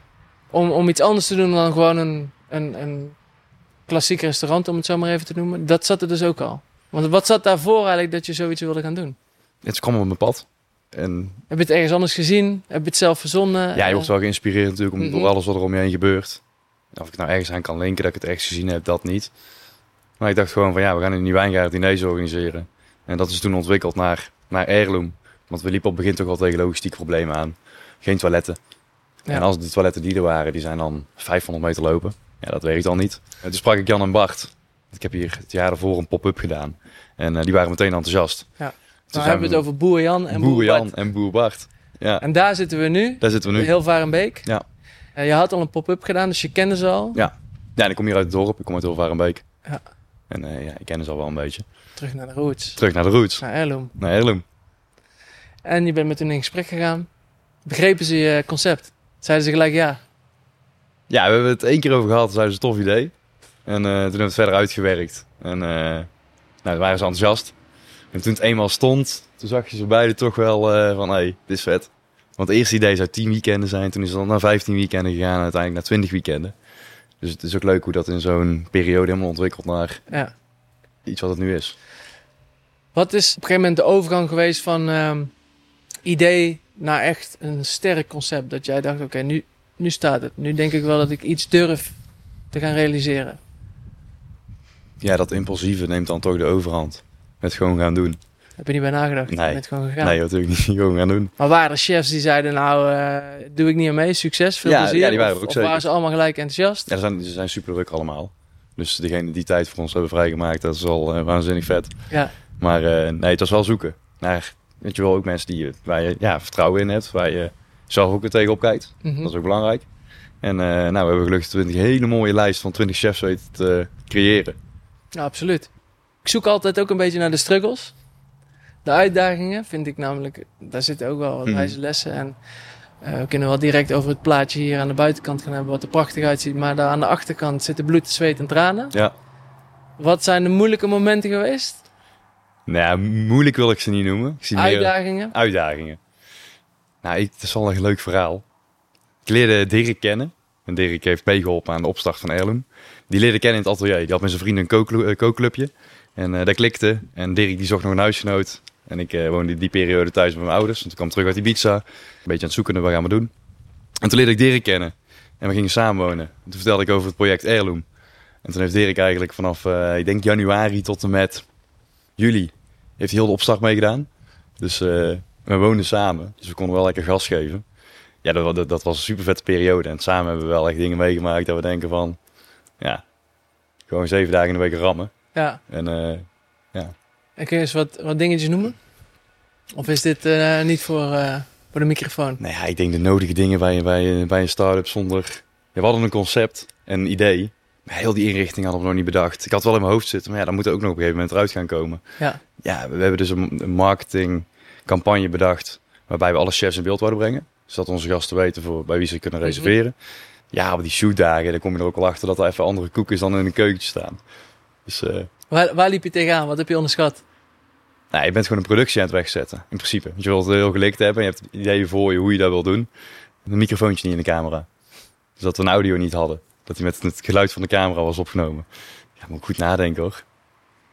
[SPEAKER 2] om iets anders te doen dan gewoon een klassiek restaurant, om het zo maar even te noemen. Dat zat er dus ook al. Want wat zat daarvoor eigenlijk dat je zoiets wilde gaan doen?
[SPEAKER 1] Het kwam op mijn pad. En...
[SPEAKER 2] Heb je het ergens anders gezien? Heb je het zelf verzonnen?
[SPEAKER 1] Ja, je wordt wel geïnspireerd natuurlijk door alles wat er om je heen gebeurt. Of ik het nou ergens aan kan linken dat ik het ergens gezien heb, dat niet. Maar ik dacht gewoon van we gaan een wijngaard diners organiseren. En dat is toen ontwikkeld naar Heirloom. Want we liepen op het begin toch wel tegen logistieke problemen aan. Geen toiletten. Ja. En als die toiletten die er waren, die zijn dan 500 meter lopen. Ja, dat werkt dan niet. En toen sprak ik Jan en Bart. Ik heb hier het jaar ervoor een pop-up gedaan. En die waren meteen enthousiast.
[SPEAKER 2] Ja. Dan hebben we het over Boer Jan en
[SPEAKER 1] Boer Bart. Ja.
[SPEAKER 2] En daar zitten we nu. Heel Varenbeek.
[SPEAKER 1] Ja.
[SPEAKER 2] Je had al een pop-up gedaan, dus je kende ze al.
[SPEAKER 1] Ja. Ja, en ik kom hier uit het dorp. Ik kom uit Heel Varenbeek.
[SPEAKER 2] Ja.
[SPEAKER 1] En ik ken ze al wel een beetje.
[SPEAKER 2] Terug naar de roots.
[SPEAKER 1] Naar
[SPEAKER 2] Heirloom. En je bent met hen in gesprek gegaan. Begrepen ze je concept? Zeiden ze gelijk ja?
[SPEAKER 1] Ja, we hebben het 1 keer over gehad. Zeiden ze tof idee. En toen hebben we het verder uitgewerkt. En toen waren ze enthousiast. En toen het eenmaal stond, toen zag je ze beiden toch wel van, dit is vet. Want het eerste idee zou 10 weekenden zijn. Toen is het dan naar 15 weekenden gegaan en uiteindelijk naar 20 weekenden. Dus het is ook leuk hoe dat in zo'n periode helemaal ontwikkelt naar iets wat het nu is.
[SPEAKER 2] Wat is op een gegeven moment de overgang geweest van idee naar echt een sterk concept? Dat jij dacht, oké, nu staat het. Nu denk ik wel dat ik iets durf te gaan realiseren.
[SPEAKER 1] Ja, dat impulsieve neemt dan toch de overhand. Met gewoon gaan doen.
[SPEAKER 2] Heb je niet bij nagedacht?
[SPEAKER 1] Nee.
[SPEAKER 2] Met gewoon gegaan?
[SPEAKER 1] Nee, natuurlijk niet. Gewoon gaan doen.
[SPEAKER 2] Maar waren er chefs die zeiden, doe ik niet aan mee, succes, veel plezier?
[SPEAKER 1] Ja, die waren er ook
[SPEAKER 2] of
[SPEAKER 1] zeker.
[SPEAKER 2] Waren ze allemaal gelijk enthousiast?
[SPEAKER 1] Ja, ze zijn super druk allemaal. Dus degene die tijd voor ons hebben vrijgemaakt, dat is al waanzinnig vet.
[SPEAKER 2] Ja.
[SPEAKER 1] Maar nee, het was wel zoeken naar, weet je wel, ook mensen waar je vertrouwen in hebt. Waar je zelf ook weer tegenop kijkt.
[SPEAKER 2] Mm-hmm.
[SPEAKER 1] Dat is ook belangrijk. En we hebben gelukkig 20 hele mooie lijst van 20 chefs weten te creëren.
[SPEAKER 2] Ja, absoluut. Ik zoek altijd ook een beetje naar de struggles. De uitdagingen vind ik namelijk, daar zitten ook wel wat wijze lessen. En we kunnen wel direct over het plaatje hier aan de buitenkant gaan hebben, wat er prachtig uitziet. Maar daar aan de achterkant zitten bloed, zweet en tranen.
[SPEAKER 1] Ja.
[SPEAKER 2] Wat zijn de moeilijke momenten geweest?
[SPEAKER 1] Nou, moeilijk wil ik ze niet noemen. Ik zie
[SPEAKER 2] Uitdagingen?
[SPEAKER 1] Uitdagingen. Nou, het is wel een leuk verhaal. Ik leerde Dirk kennen. En Dirk heeft meegeholpen aan de opstart van Heirloom. Die leerde kennen in het atelier. Die had met zijn vrienden een kookclubje. En dat klikte. En Dirk die zocht nog een huisgenoot. En ik woonde die periode thuis bij mijn ouders. En toen kwam ik terug uit Ibiza. Een beetje aan het zoeken naar wat gaan we doen. En toen leerde ik Dirk kennen. En we gingen samen wonen. En toen vertelde ik over het project Heirloom. En toen heeft Dirk eigenlijk vanaf, ik denk januari tot en met juli, heeft hij heel de opstart meegedaan. Dus we woonden samen. Dus we konden wel lekker gas geven. Ja, dat was een super vette periode. En samen hebben we wel echt dingen meegemaakt dat we denken van, gewoon 7 dagen in de week rammen.
[SPEAKER 2] Ja.
[SPEAKER 1] En
[SPEAKER 2] En kun je eens wat dingetjes noemen? Of is dit niet voor de microfoon?
[SPEAKER 1] Nou ja, ik denk de nodige dingen bij een start-up zonder... Ja, we hadden een concept en een idee. Maar heel die inrichting hadden we nog niet bedacht. Ik had wel in mijn hoofd zitten, maar dat moet er ook nog op een gegeven moment eruit gaan komen.
[SPEAKER 2] Ja.
[SPEAKER 1] Ja, we hebben dus een marketingcampagne bedacht waarbij we alle chefs in beeld wilden brengen. Zodat onze gasten weten bij wie ze kunnen reserveren. Ja, op die shootdagen, dan kom je er ook al achter dat er even andere koek is dan in een keukentje staan. Dus...
[SPEAKER 2] Waar liep je tegenaan? Wat heb je onderschat?
[SPEAKER 1] Nou, je bent gewoon een productie aan het wegzetten, in principe. Want je wilt het heel gelikt hebben en je hebt ideeën voor je hoe je dat wil doen. Een microfoontje niet in de camera. Dus dat we een audio niet hadden. Dat hij met het geluid van de camera was opgenomen. Ja, moet ik goed nadenken hoor.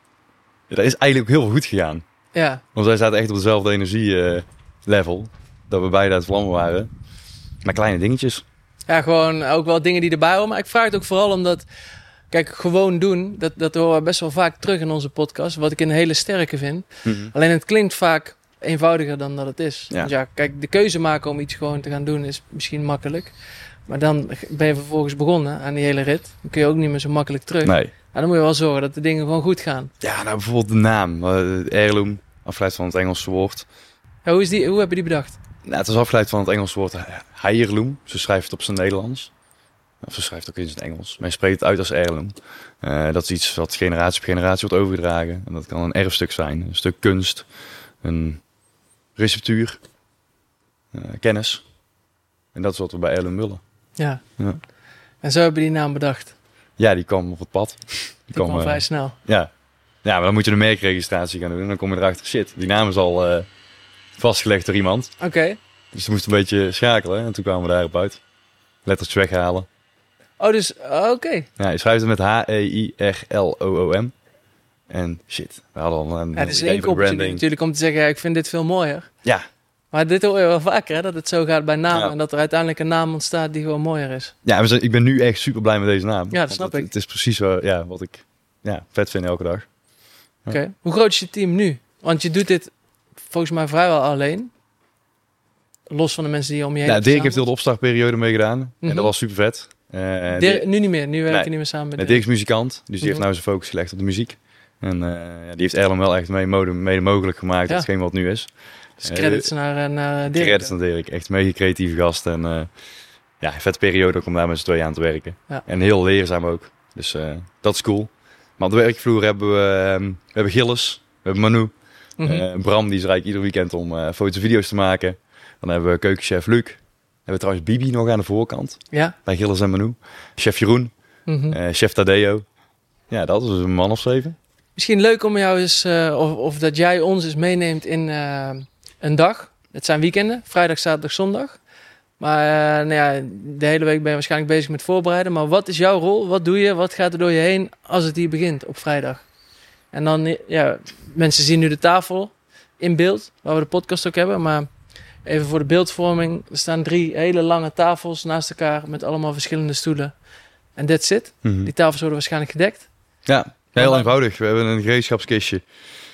[SPEAKER 1] Ja, dat is eigenlijk ook heel veel goed gegaan.
[SPEAKER 2] Ja.
[SPEAKER 1] Want wij zaten echt op dezelfde energielevel. dat we beide uit vlammen waren. Maar kleine dingetjes.
[SPEAKER 2] Ja, gewoon ook wel dingen die erbij horen. Maar ik vraag het ook vooral omdat... Kijk, gewoon doen, dat horen we best wel vaak terug in onze podcast. Wat ik een hele sterke vind.
[SPEAKER 1] Mm-hmm.
[SPEAKER 2] Alleen het klinkt vaak eenvoudiger dan dat het is.
[SPEAKER 1] Ja.
[SPEAKER 2] Want ja, kijk, de keuze maken om iets gewoon te gaan doen is misschien makkelijk. Maar dan ben je vervolgens begonnen aan die hele rit. Dan kun je ook niet meer zo makkelijk terug.
[SPEAKER 1] Nee.
[SPEAKER 2] Maar dan moet je wel zorgen dat de dingen gewoon goed gaan.
[SPEAKER 1] Ja, nou bijvoorbeeld de naam. Heirloom, afgeleid van het Engelse woord.
[SPEAKER 2] Ja, hoe heb je die bedacht?
[SPEAKER 1] Nou, het is afgeleid van het Engelse woord heirloom. Ze schrijft het op zijn Nederlands. Of ze schrijft het ook in zijn Engels. Maar je spreekt het uit als heirloom. Dat is iets wat generatie op generatie wordt overgedragen. En dat kan een erfstuk zijn. Een stuk kunst. Een receptuur. Kennis. En dat is wat we bij heirloom willen.
[SPEAKER 2] Ja.
[SPEAKER 1] Ja.
[SPEAKER 2] En zo hebben die naam bedacht.
[SPEAKER 1] Ja, die kwam op het pad.
[SPEAKER 2] Die kwam vrij snel.
[SPEAKER 1] Ja, maar dan moet je de merkregistratie gaan doen. En dan kom je erachter, shit, die naam is al vastgelegd door iemand.
[SPEAKER 2] Oké.
[SPEAKER 1] Dus we moesten een beetje schakelen. En toen kwamen we daarop uit. Lettertjes weghalen.
[SPEAKER 2] Oh, dus, oké.
[SPEAKER 1] Ja, je schrijft het met H-E-I-R-L-O-O-M. En shit, we hadden al een
[SPEAKER 2] Ja, het is een
[SPEAKER 1] idee voor de
[SPEAKER 2] inkoppertje
[SPEAKER 1] branding.
[SPEAKER 2] natuurlijk om te zeggen, ja, ik vind dit veel mooier.
[SPEAKER 1] Ja.
[SPEAKER 2] Maar dit hoor je wel vaker, hè? Dat het zo gaat bij namen.
[SPEAKER 1] Ja.
[SPEAKER 2] En dat er uiteindelijk een naam ontstaat die gewoon mooier is.
[SPEAKER 1] Ja, ik ben nu echt super blij met deze naam.
[SPEAKER 2] Ja, dat
[SPEAKER 1] Want
[SPEAKER 2] snap ik.
[SPEAKER 1] Het is precies wat ik vet vind elke dag. Ja.
[SPEAKER 2] Oké. Hoe groot is je team nu? Want je doet dit volgens mij vrijwel alleen. Los van de mensen die je om je heen
[SPEAKER 1] Ja, Dirk heeft heel de opstartperiode meegedaan. En
[SPEAKER 2] Mhm.
[SPEAKER 1] dat was super vet.
[SPEAKER 2] Nu niet meer. Nu werk je
[SPEAKER 1] Nee.
[SPEAKER 2] niet meer samen met
[SPEAKER 1] Dirk
[SPEAKER 2] Dirk.
[SPEAKER 1] is muzikant, dus die heeft nou zijn focus gelegd op de muziek. En die heeft Erlem wel echt mede mogelijk gemaakt.
[SPEAKER 2] Ja.
[SPEAKER 1] Hetgeen wat nu is.
[SPEAKER 2] Dus credits naar Dirk.
[SPEAKER 1] Credits naar Dirk. Echt een mega creatieve gast. En vette periode ook om daar met z'n tweeën aan te werken.
[SPEAKER 2] Ja.
[SPEAKER 1] En heel leerzaam ook. Dus dat is cool. Maar op de werkvloer hebben we hebben Gilles, we hebben Manu.
[SPEAKER 2] Mhm.
[SPEAKER 1] Bram die is eigenlijk ieder weekend om foto's en video's te maken. Dan hebben we keukenchef Luc. Dan hebben we trouwens Bibi nog aan de voorkant.
[SPEAKER 2] Ja.
[SPEAKER 1] Bij Gilles en Manu. Chef Jeroen.
[SPEAKER 2] Mhm.
[SPEAKER 1] Chef Tadeo. Ja, dat is een man of 7.
[SPEAKER 2] Misschien leuk om jou eens, of dat jij ons eens meeneemt in een dag. Het zijn weekenden, vrijdag, zaterdag, zondag. Maar de hele week ben je waarschijnlijk bezig met voorbereiden. Maar wat is jouw rol? Wat doe je? Wat gaat er door je heen als het hier begint op vrijdag? En dan, mensen zien nu de tafel in beeld, waar we de podcast ook hebben. Maar even voor de beeldvorming, er staan 3 hele lange tafels naast elkaar met allemaal verschillende stoelen. En that's it. Die tafels worden waarschijnlijk gedekt.
[SPEAKER 1] Ja, heel eenvoudig. We hebben een gereedschapskistje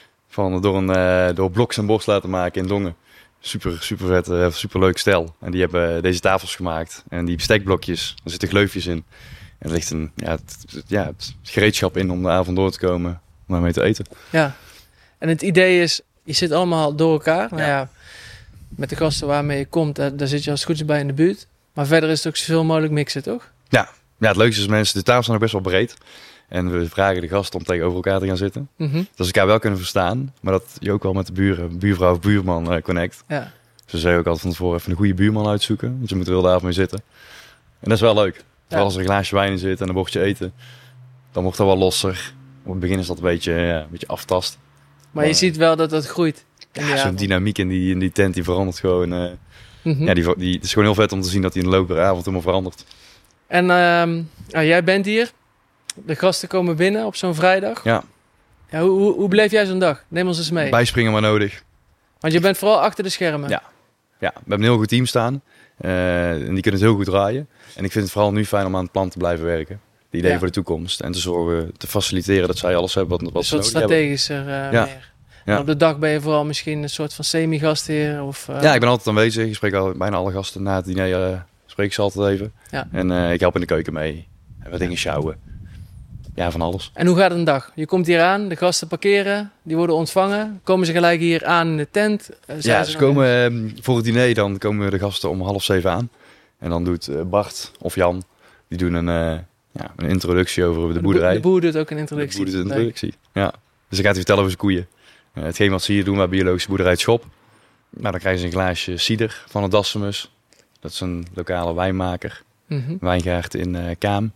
[SPEAKER 1] door Bloks en Borst laten maken in Dongen. Super vet, super leuk stel. En die hebben deze tafels gemaakt. En die bestekblokjes, er zitten gleufjes in. En er ligt het gereedschap in om de avond door te komen, om daarmee te eten.
[SPEAKER 2] Ja, en het idee is, je zit allemaal door elkaar. Nou ja, met de gasten waarmee je komt, daar zit je als het goed is bij in de buurt. Maar verder is het ook zoveel mogelijk mixen, toch?
[SPEAKER 1] Ja, het leukste is mensen, de tafels zijn ook best wel breed. En we vragen de gasten om tegenover elkaar te gaan zitten.
[SPEAKER 2] Mhm.
[SPEAKER 1] Dat ze elkaar wel kunnen verstaan, maar dat je ook wel met de buurvrouw of buurman connect.
[SPEAKER 2] Ja.
[SPEAKER 1] Ze zeggen ook altijd van tevoren even een goede buurman uitzoeken, want je moet er heel de avond mee zitten. En dat is wel leuk. Vooral als er een glaasje wijn in zit en een bordje eten, dan wordt dat wel losser. Op het begin is dat een beetje aftast.
[SPEAKER 2] Maar je ziet wel dat dat groeit.
[SPEAKER 1] Ja, zo'n dynamiek in die tent, die verandert gewoon.
[SPEAKER 2] Mhm.
[SPEAKER 1] Het is gewoon heel vet om te zien dat die in de loop der avond helemaal verandert.
[SPEAKER 2] En jij bent hier. De gasten komen binnen op zo'n vrijdag.
[SPEAKER 1] Ja.
[SPEAKER 2] Ja, hoe beleef jij zo'n dag? Neem ons eens mee.
[SPEAKER 1] Bijspringen maar nodig.
[SPEAKER 2] Want je bent vooral achter de schermen.
[SPEAKER 1] Ja. Ja, we hebben een heel goed team staan. En die kunnen het heel goed draaien. En ik vind het vooral nu fijn om aan het plan te blijven werken. De ideeën voor de toekomst. En te zorgen, te faciliteren dat zij alles hebben wat
[SPEAKER 2] een
[SPEAKER 1] ze
[SPEAKER 2] soort
[SPEAKER 1] nodig hebben.
[SPEAKER 2] strategischer meer.
[SPEAKER 1] Ja.
[SPEAKER 2] En op de dag ben je vooral misschien een soort van semi-gastheer. Of,
[SPEAKER 1] Ja, ik ben altijd aanwezig. Ik spreek bijna alle gasten na het diner. Spreek ik ze altijd even.
[SPEAKER 2] Ja.
[SPEAKER 1] En ik help in de keuken mee. En wat dingen sjouwen. Ja, van alles.
[SPEAKER 2] En hoe gaat een dag? Je komt hier aan, de gasten parkeren, die worden ontvangen. Komen ze gelijk hier aan in de tent?
[SPEAKER 1] Ze komen voor het diner, dan komen de gasten om 6:30 aan. En dan doet Bart of Jan, die doen een introductie over de boerderij.
[SPEAKER 2] De boer doet ook een introductie.
[SPEAKER 1] De boer doet een introductie, ja. Dus dan gaat hij vertellen over zijn koeien. Hetgeen wat ze hier doen bij biologische boerderij Het Schop. Nou, dan krijgen ze een glaasje cider van het Dassemus. Dat is een lokale wijnmaker.
[SPEAKER 2] Mhm.
[SPEAKER 1] Wijngaard in Kaam.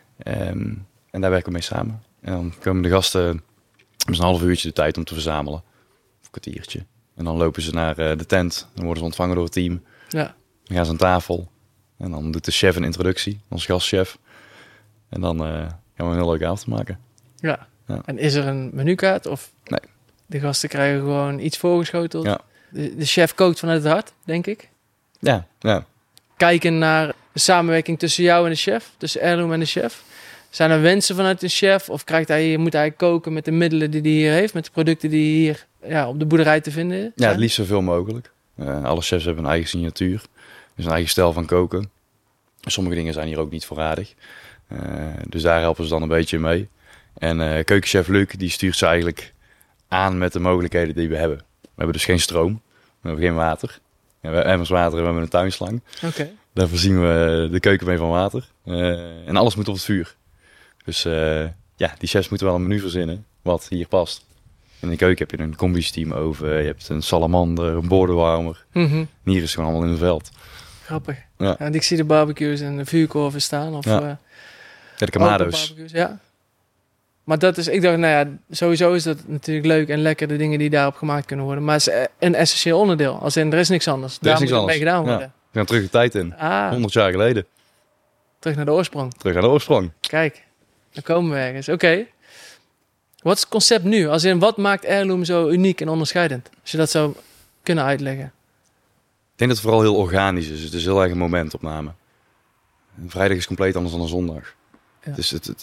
[SPEAKER 1] En daar werken we mee samen. En dan komen de gasten met een half uurtje de tijd om te verzamelen. Of een kwartiertje. En dan lopen ze naar de tent. Dan worden ze ontvangen door het team.
[SPEAKER 2] Ja.
[SPEAKER 1] Dan gaan ze aan tafel. En dan doet de chef een introductie. Onze gastchef. En dan gaan we een heel leuke avond maken.
[SPEAKER 2] Ja.
[SPEAKER 1] Ja.
[SPEAKER 2] En is er een menukaart? Of
[SPEAKER 1] Nee.
[SPEAKER 2] de gasten krijgen gewoon iets voorgeschoteld?
[SPEAKER 1] Ja.
[SPEAKER 2] De chef kookt vanuit het hart, denk ik.
[SPEAKER 1] Ja.
[SPEAKER 2] Kijken naar de samenwerking tussen jou en de chef, tussen Heirloom en de chef. Zijn er wensen vanuit de chef of moet hij koken met de middelen die hij hier heeft, met de producten die hier op de boerderij te vinden zijn?
[SPEAKER 1] Ja, het liefst zoveel mogelijk. Alle chefs hebben een eigen signatuur, dus een eigen stijl van koken. Sommige dingen zijn hier ook niet voorradig. Dus daar helpen ze dan een beetje mee. En keukenchef Luc, die stuurt ze eigenlijk aan met de mogelijkheden die we hebben. We hebben dus geen stroom, we hebben geen water. Ja, we hebben emmers water en we hebben een tuinslang.
[SPEAKER 2] Okay.
[SPEAKER 1] Daar voorzien we de keuken mee van water. En alles moet op het vuur. Dus die chefs moeten wel een menu verzinnen wat hier past. In de keuken heb je een combi-steamoven, je hebt een salamander, een bordenwarmer.
[SPEAKER 2] Mm-hmm.
[SPEAKER 1] En hier is het gewoon allemaal in het veld.
[SPEAKER 2] Grappig.
[SPEAKER 1] Ja.
[SPEAKER 2] En ik zie de barbecues en de vuurkorven staan. Of,
[SPEAKER 1] de Kamado's.
[SPEAKER 2] Ja. Maar dat is, ik dacht, sowieso is dat natuurlijk leuk en lekker, de dingen die daarop gemaakt kunnen worden. Maar het is een essentieel onderdeel. Als er is niks anders. Daar moet het mee gedaan worden.
[SPEAKER 1] We gaan terug de tijd in. 100 jaar geleden.
[SPEAKER 2] Terug naar de oorsprong.
[SPEAKER 1] Terug naar de oorsprong.
[SPEAKER 2] Kijk, dan komen we ergens. Oké. Wat is het concept nu? Wat maakt Heirloom zo uniek en onderscheidend? Als je dat zou kunnen uitleggen.
[SPEAKER 1] Ik denk dat het vooral heel organisch is. Het is heel erg een momentopname. Een vrijdag is compleet anders dan een zondag. Ja. Dus het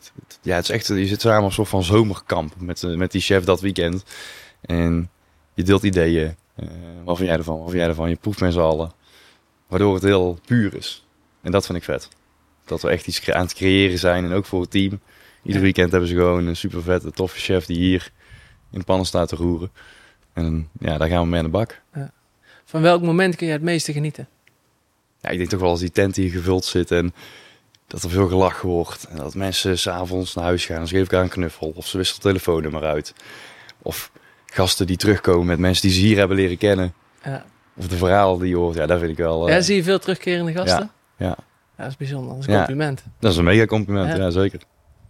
[SPEAKER 1] is echt, je zit samen op een soort van zomerkamp met die chef dat weekend. En je deelt ideeën. Wat vind jij ervan? Wat vind jij ervan? Je proeft met z'n allen. Waardoor het heel puur is. En dat vind ik vet. Dat we echt iets aan het creëren zijn. En ook voor het team. Ieder weekend hebben ze gewoon een super vette, toffe chef die hier in de pannen staat te roeren. En daar gaan we mee aan de bak.
[SPEAKER 2] Ja. Van welk moment kun je het meeste genieten?
[SPEAKER 1] Ja, ik denk toch wel als die tent hier gevuld zit en dat er veel gelachen wordt. En dat mensen 's avonds naar huis gaan en ze geven elkaar een knuffel. Of ze wisselen het telefoonnummer uit. Of gasten die terugkomen met mensen die ze hier hebben leren kennen. Ja. Of de verhalen die je hoort. Ja, dat vind ik wel...
[SPEAKER 2] zie je veel terugkerende gasten?
[SPEAKER 1] Ja.
[SPEAKER 2] Dat is bijzonder. Dat is een compliment.
[SPEAKER 1] Dat is een mega compliment, ja zeker.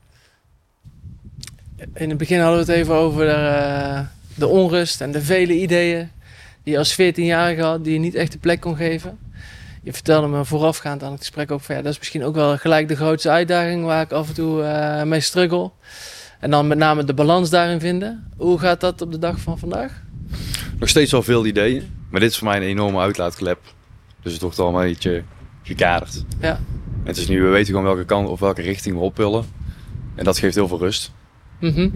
[SPEAKER 2] In het begin hadden we het even over de onrust en de vele ideeën die je als 14-jarige had, die je niet echt de plek kon geven. Je vertelde me voorafgaand aan het gesprek ook van dat is misschien ook wel gelijk de grootste uitdaging waar ik af en toe mee struggle. En dan met name de balans daarin vinden. Hoe gaat dat op de dag van vandaag?
[SPEAKER 1] Nog steeds wel veel ideeën, maar dit is voor mij een enorme uitlaatklep. Dus het wordt al een beetje gekaderd.
[SPEAKER 2] Ja.
[SPEAKER 1] En het is nu, we weten gewoon welke kant of welke richting we op willen. En dat geeft heel veel rust.
[SPEAKER 2] Mm-hmm.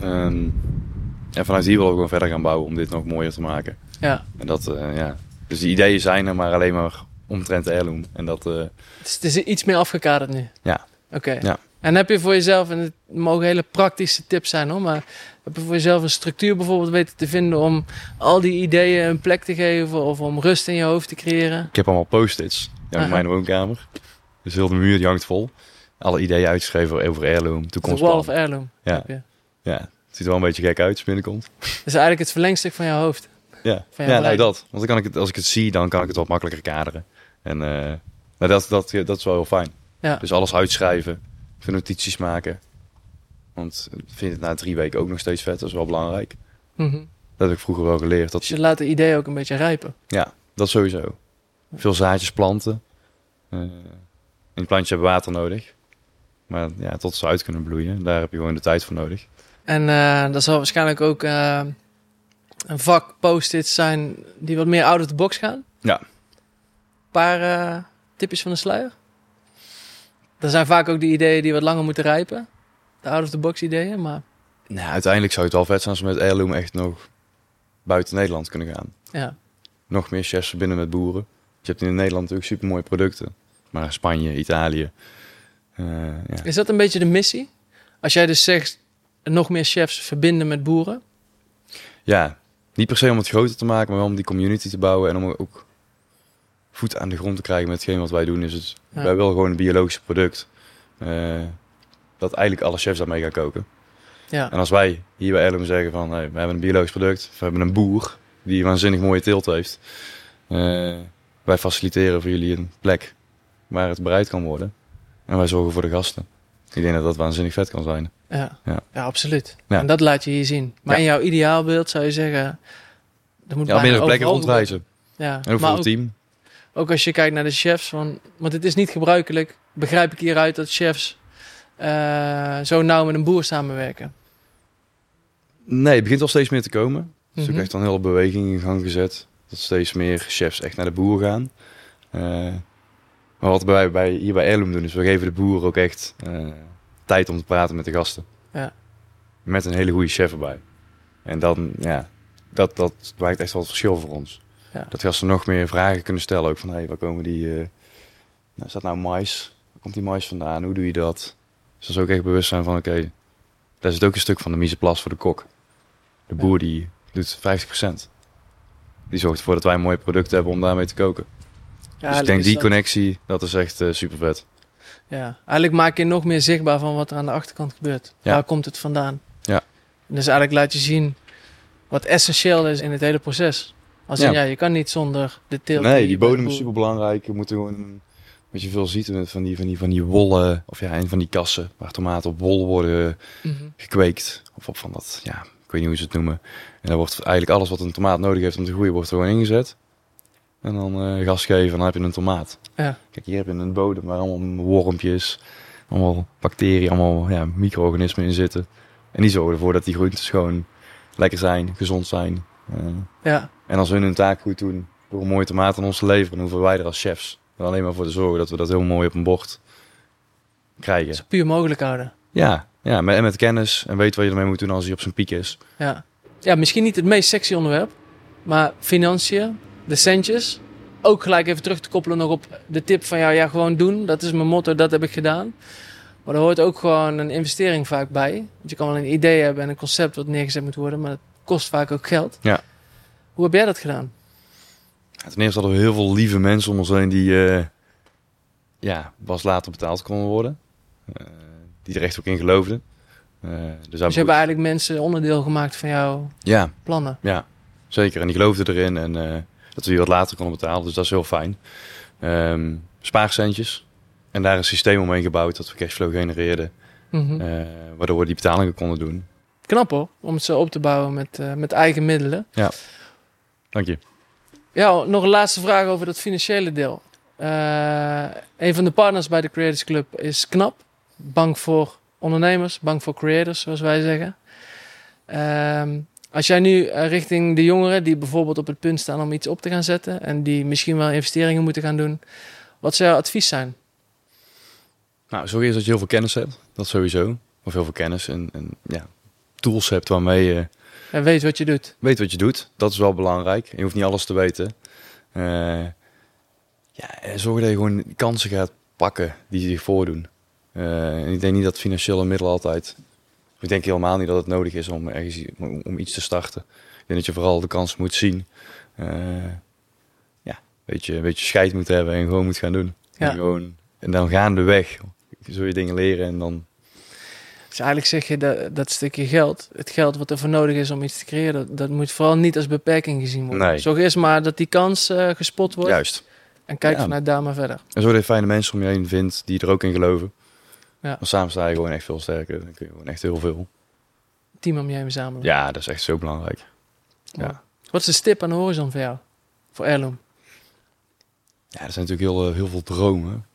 [SPEAKER 1] En vanuit hier willen we gewoon verder gaan bouwen om dit nog mooier te maken.
[SPEAKER 2] Ja.
[SPEAKER 1] En dat, dus die ideeën zijn er, maar alleen maar omtrent de Heirloom. En dat...
[SPEAKER 2] Het is iets meer afgekaderd nu?
[SPEAKER 1] Ja.
[SPEAKER 2] Oké.
[SPEAKER 1] Ja.
[SPEAKER 2] En heb je voor jezelf, en het mogen hele praktische tips zijn hoor, maar heb je voor jezelf een structuur bijvoorbeeld weten te vinden om al die ideeën een plek te geven of om rust in je hoofd te creëren?
[SPEAKER 1] Ik heb allemaal post-its in mijn woonkamer. Dus heel de muur die hangt vol. Alle ideeën uitgeschreven over Heirloom, toekomstplan.
[SPEAKER 2] De wall of Heirloom.
[SPEAKER 1] Ja. Ja, het ziet er wel een beetje gek uit als je binnenkomt.
[SPEAKER 2] Dat is eigenlijk het verlengstuk van je hoofd.
[SPEAKER 1] Ja, dat. Want dan kan ik het, als ik het zie, dan kan ik het wat makkelijker kaderen. En dat is wel heel fijn. Ja. Dus alles uitschrijven, veel notities maken. Want ik vind het na 3 weken ook nog steeds vet. Dat is wel belangrijk.
[SPEAKER 2] Mm-hmm.
[SPEAKER 1] Dat heb ik vroeger wel geleerd.
[SPEAKER 2] Dus je laat de ideeën ook een beetje rijpen.
[SPEAKER 1] Ja, dat sowieso. Veel zaadjes planten. En plantjes hebben water nodig. Maar tot ze uit kunnen bloeien, daar heb je gewoon de tijd voor nodig.
[SPEAKER 2] En dat zal waarschijnlijk ook een vak post-its zijn die wat meer out of the box gaan.
[SPEAKER 1] Ja.
[SPEAKER 2] Een paar tipjes van de sluier. Er zijn vaak ook die ideeën die wat langer moeten rijpen. De out of the box ideeën, maar...
[SPEAKER 1] Nou, uiteindelijk zou het wel vet zijn als we met Heirloom echt nog buiten Nederland kunnen gaan.
[SPEAKER 2] Ja.
[SPEAKER 1] Nog meer chefs verbinden met boeren. Je hebt in Nederland natuurlijk super mooie producten. Maar Spanje, Italië...
[SPEAKER 2] Is dat een beetje de missie? Als jij dus zegt, nog meer chefs verbinden met boeren?
[SPEAKER 1] Ja, niet per se om het groter te maken, maar wel om die community te bouwen en om ook voet aan de grond te krijgen met hetgeen wat wij doen. Is het, wij willen gewoon een biologisch product. Dat eigenlijk alle chefs daarmee gaan koken. Ja. En als wij hier bij Heirloom zeggen van, we hebben een biologisch product, we hebben een boer die een waanzinnig mooie teelt heeft. Wij faciliteren voor jullie een plek waar het bereid kan worden. En wij zorgen voor de gasten. Ik denk dat dat waanzinnig vet kan zijn.
[SPEAKER 2] Ja, absoluut. Ja. En dat laat je hier zien. Maar in jouw ideaalbeeld zou je zeggen... Er moet
[SPEAKER 1] meerdere plekken rondreizen.
[SPEAKER 2] Ja.
[SPEAKER 1] En ook voor het team.
[SPEAKER 2] Ook als je kijkt naar de chefs. Want het is niet gebruikelijk, begrijp ik hieruit, dat chefs zo nauw met een boer samenwerken.
[SPEAKER 1] Nee, het begint al steeds meer te komen. Er is ook echt een hele beweging in gang gezet. Dat steeds meer chefs echt naar de boer gaan. Maar wat wij hier bij Heirloom doen, is we geven de boer ook echt tijd om te praten met de gasten.
[SPEAKER 2] Ja.
[SPEAKER 1] Met een hele goede chef erbij. En dan, dat maakt echt wel het verschil voor ons.
[SPEAKER 2] Ja.
[SPEAKER 1] Dat gasten nog meer vragen kunnen stellen. Ook van, waar komen die... is dat nou mais? Waar komt die mais vandaan? Hoe doe je dat? Dus dat ze ook echt bewust zijn van, oké, daar zit ook een stuk van de mise en place voor de kok. De boer die doet 50%. Die zorgt ervoor dat wij een mooi product hebben om daarmee te koken.
[SPEAKER 2] Ja,
[SPEAKER 1] dus ik denk die connectie, dat is echt super vet.
[SPEAKER 2] Ja, eigenlijk maak je nog meer zichtbaar van wat er aan de achterkant gebeurt.
[SPEAKER 1] Ja.
[SPEAKER 2] Waar komt het vandaan?
[SPEAKER 1] Ja.
[SPEAKER 2] En dus eigenlijk laat je zien wat essentieel is in het hele proces. Als in, je kan niet zonder de teelt.
[SPEAKER 1] Nee, die bodem is super belangrijk. Je moet gewoon, wat je veel ziet van die wollen, of en van die kassen waar tomaten op wol worden gekweekt. Of op van dat, ik weet niet hoe ze het noemen. En dan wordt eigenlijk alles wat een tomaat nodig heeft om te groeien, wordt er gewoon ingezet. En dan gas geven en dan heb je een tomaat.
[SPEAKER 2] Ja.
[SPEAKER 1] Kijk, hier heb je een bodem waar allemaal wormpjes, allemaal bacteriën, allemaal micro-organismen in zitten. En die zorgen ervoor dat die groentes gewoon lekker zijn, gezond zijn. En als hun taak goed doen door een mooie tomaat aan ons te leveren, dan hoeven wij er als chefs er alleen maar voor te zorgen dat we dat heel mooi op een bord krijgen.
[SPEAKER 2] Zo puur mogelijk houden.
[SPEAKER 1] Ja, met kennis en weet wat je ermee moet doen als hij op zijn piek is.
[SPEAKER 2] Ja, misschien niet het meest sexy onderwerp, maar financiën, de centjes. Ook gelijk even terug te koppelen nog op de tip van gewoon doen. Dat is mijn motto, dat heb ik gedaan. Maar er hoort ook gewoon een investering vaak bij. Want je kan wel een idee hebben en een concept wat neergezet moet worden, maar het kost vaak ook geld.
[SPEAKER 1] Ja.
[SPEAKER 2] Hoe heb jij dat gedaan?
[SPEAKER 1] Ten eerste hadden we heel veel lieve mensen om ons heen die pas later betaald konden worden. Die er echt ook in geloofden. Dus
[SPEAKER 2] je hebt eigenlijk mensen onderdeel gemaakt van jouw plannen?
[SPEAKER 1] Ja, zeker. En die geloofden erin en dat we die wat later konden betalen. Dus dat is heel fijn. Spaarcentjes. En daar een systeem omheen gebouwd dat we cashflow genereerden. Waardoor we die betalingen konden doen.
[SPEAKER 2] Knap hoor, om het zo op te bouwen met eigen middelen.
[SPEAKER 1] Ja, dank je.
[SPEAKER 2] Ja, nog een laatste vraag over dat financiële deel. Een van de partners bij de Creators Club is KNAP. Bank voor ondernemers, bank voor creators, zoals wij zeggen. Als jij nu richting de jongeren die bijvoorbeeld op het punt staan om iets op te gaan zetten en die misschien wel investeringen moeten gaan doen, wat zou jouw advies zijn?
[SPEAKER 1] Nou, zorg eerst dat je heel veel kennis hebt. Dat sowieso. Of heel veel kennis en tools hebt waarmee je...
[SPEAKER 2] En weet wat je doet.
[SPEAKER 1] Weet wat je doet. Dat is wel belangrijk. Je hoeft niet alles te weten. Zorg dat je gewoon kansen gaat pakken die zich voordoen. En ik denk niet dat financiële middelen altijd... Ik denk helemaal niet dat het nodig is om ergens om iets te starten. Ik denk dat je vooral de kans moet zien. Een beetje scheid moet hebben en gewoon moet gaan doen.
[SPEAKER 2] Ja.
[SPEAKER 1] En dan gaandeweg zul je dingen leren en dan...
[SPEAKER 2] Dus eigenlijk zeg je dat stukje geld, het geld wat er voor nodig is om iets te creëren, dat moet vooral niet als beperking gezien worden.
[SPEAKER 1] Nee.
[SPEAKER 2] Zorg eerst maar dat die kans gespot wordt.
[SPEAKER 1] Juist.
[SPEAKER 2] En kijk vanuit daar maar verder.
[SPEAKER 1] En zorg dat je fijne mensen om je heen vindt die er ook in geloven.
[SPEAKER 2] Ja.
[SPEAKER 1] Want samen sta je gewoon echt veel sterker. Dan kun je gewoon echt heel veel.
[SPEAKER 2] Team om je heen verzamelen.
[SPEAKER 1] Ja, dat is echt zo belangrijk. Ja.
[SPEAKER 2] Wat is de stip aan de horizon voor jou? Voor Heirloom?
[SPEAKER 1] Ja, er zijn natuurlijk heel veel dromen.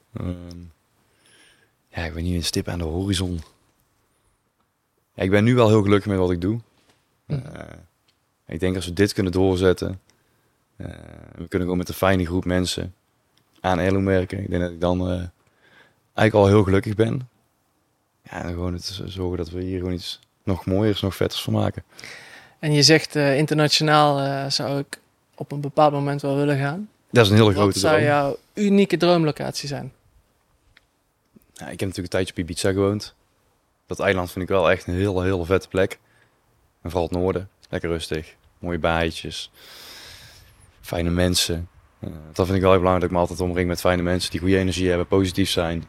[SPEAKER 1] Ik weet niet, een stip aan de horizon. Ja, ik ben nu wel heel gelukkig met wat ik doe. Ik denk als we dit kunnen doorzetten. We kunnen gewoon met een fijne groep mensen aan Heirloom werken. Ik denk dat ik dan eigenlijk al heel gelukkig ben. Ja, en gewoon het zorgen dat we hier gewoon iets nog mooiers, nog vetters van maken.
[SPEAKER 2] En je zegt internationaal zou ik op een bepaald moment wel willen gaan.
[SPEAKER 1] Dat is een hele grote droom.
[SPEAKER 2] Wat zou jouw unieke droomlocatie zijn?
[SPEAKER 1] Ja, ik heb natuurlijk een tijdje op Ibiza gewoond. Dat eiland vind ik wel echt een hele vette plek. En vooral het noorden. Lekker rustig. Mooie baaitjes. Fijne mensen. Dat vind ik wel heel belangrijk, dat ik me altijd omring met fijne mensen die goede energie hebben, positief zijn.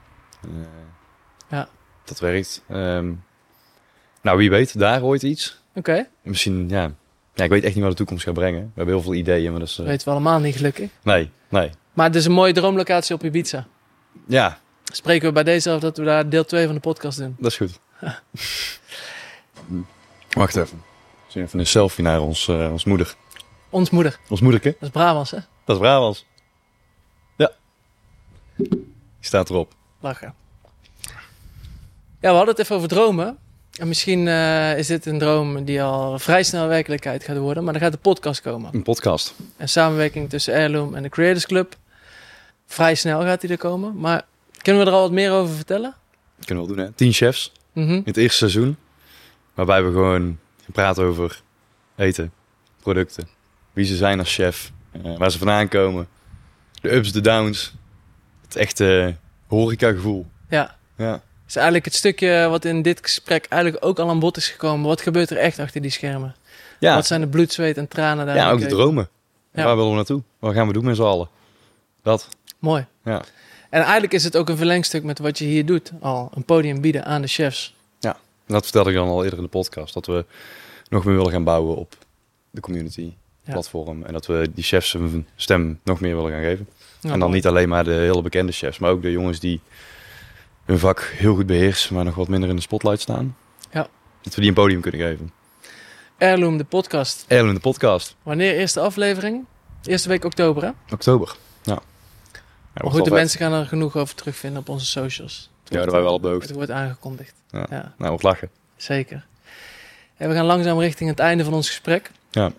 [SPEAKER 1] Dat werkt. Nou, wie weet, daar ooit iets.
[SPEAKER 2] Oké.
[SPEAKER 1] Misschien, ik weet echt niet wat de toekomst gaat brengen. We hebben heel veel ideeën, maar dat is...
[SPEAKER 2] Weten we allemaal niet gelukkig.
[SPEAKER 1] Nee.
[SPEAKER 2] Maar het is een mooie droomlocatie op Ibiza.
[SPEAKER 1] Ja.
[SPEAKER 2] Spreken we bij deze af dat we daar deel 2 van de podcast doen.
[SPEAKER 1] Dat is goed. Wacht even. Even een selfie naar ons moeder.
[SPEAKER 2] Ons moeder.
[SPEAKER 1] Ons moederke.
[SPEAKER 2] Dat is Brabants, hè?
[SPEAKER 1] Dat is Brabants. Ja. Die staat erop.
[SPEAKER 2] Lachen. Ja, we hadden het even over dromen. En misschien is dit een droom die al vrij snel werkelijkheid gaat worden. Maar er gaat een podcast komen.
[SPEAKER 1] Een podcast.
[SPEAKER 2] Een samenwerking tussen Heirloom en de Creators Club. Vrij snel gaat hij er komen. Maar kunnen we er al wat meer over vertellen?
[SPEAKER 1] Dat kunnen we wel doen, hè? 10 chefs in het eerste seizoen. Waarbij we gewoon praten over eten, producten. Wie ze zijn als chef. Waar ze vandaan komen. De ups, de downs. Het echte horeca-gevoel.
[SPEAKER 2] Ja.
[SPEAKER 1] Ja.
[SPEAKER 2] Is eigenlijk het stukje wat in dit gesprek eigenlijk ook al aan bod is gekomen. Wat gebeurt er echt achter die schermen?
[SPEAKER 1] Ja.
[SPEAKER 2] Wat zijn de bloed, zweet en tranen daar?
[SPEAKER 1] Ja, ook de dromen.
[SPEAKER 2] Ja.
[SPEAKER 1] Waar willen we naartoe? Wat gaan we doen met z'n allen? Dat.
[SPEAKER 2] Mooi.
[SPEAKER 1] Ja.
[SPEAKER 2] En eigenlijk is het ook een verlengstuk met wat je hier doet. Al een podium bieden aan de chefs.
[SPEAKER 1] Ja. En dat vertelde ik dan al eerder in de podcast. Dat we nog meer willen gaan bouwen op de community platform. En dat we die chefs een stem nog meer willen gaan geven.
[SPEAKER 2] Ja,
[SPEAKER 1] en dan niet alleen maar de hele bekende chefs. Maar ook de jongens die hun vak heel goed beheersen. Maar nog wat minder in de spotlight staan.
[SPEAKER 2] Ja.
[SPEAKER 1] Dat we die een podium kunnen geven.
[SPEAKER 2] Heirloom, de podcast.
[SPEAKER 1] Heirloom, de podcast.
[SPEAKER 2] Wanneer eerste aflevering? Eerste week oktober, hè?
[SPEAKER 1] Oktober. Ja.
[SPEAKER 2] Maar goed, de mensen gaan er genoeg over terugvinden op onze socials.
[SPEAKER 1] Ja, daar zijn we wel op de hoogte.
[SPEAKER 2] Het wordt aangekondigd.
[SPEAKER 1] Ja. Nou, wat lachen.
[SPEAKER 2] Zeker. En we gaan langzaam richting het einde van ons gesprek.
[SPEAKER 1] Ja.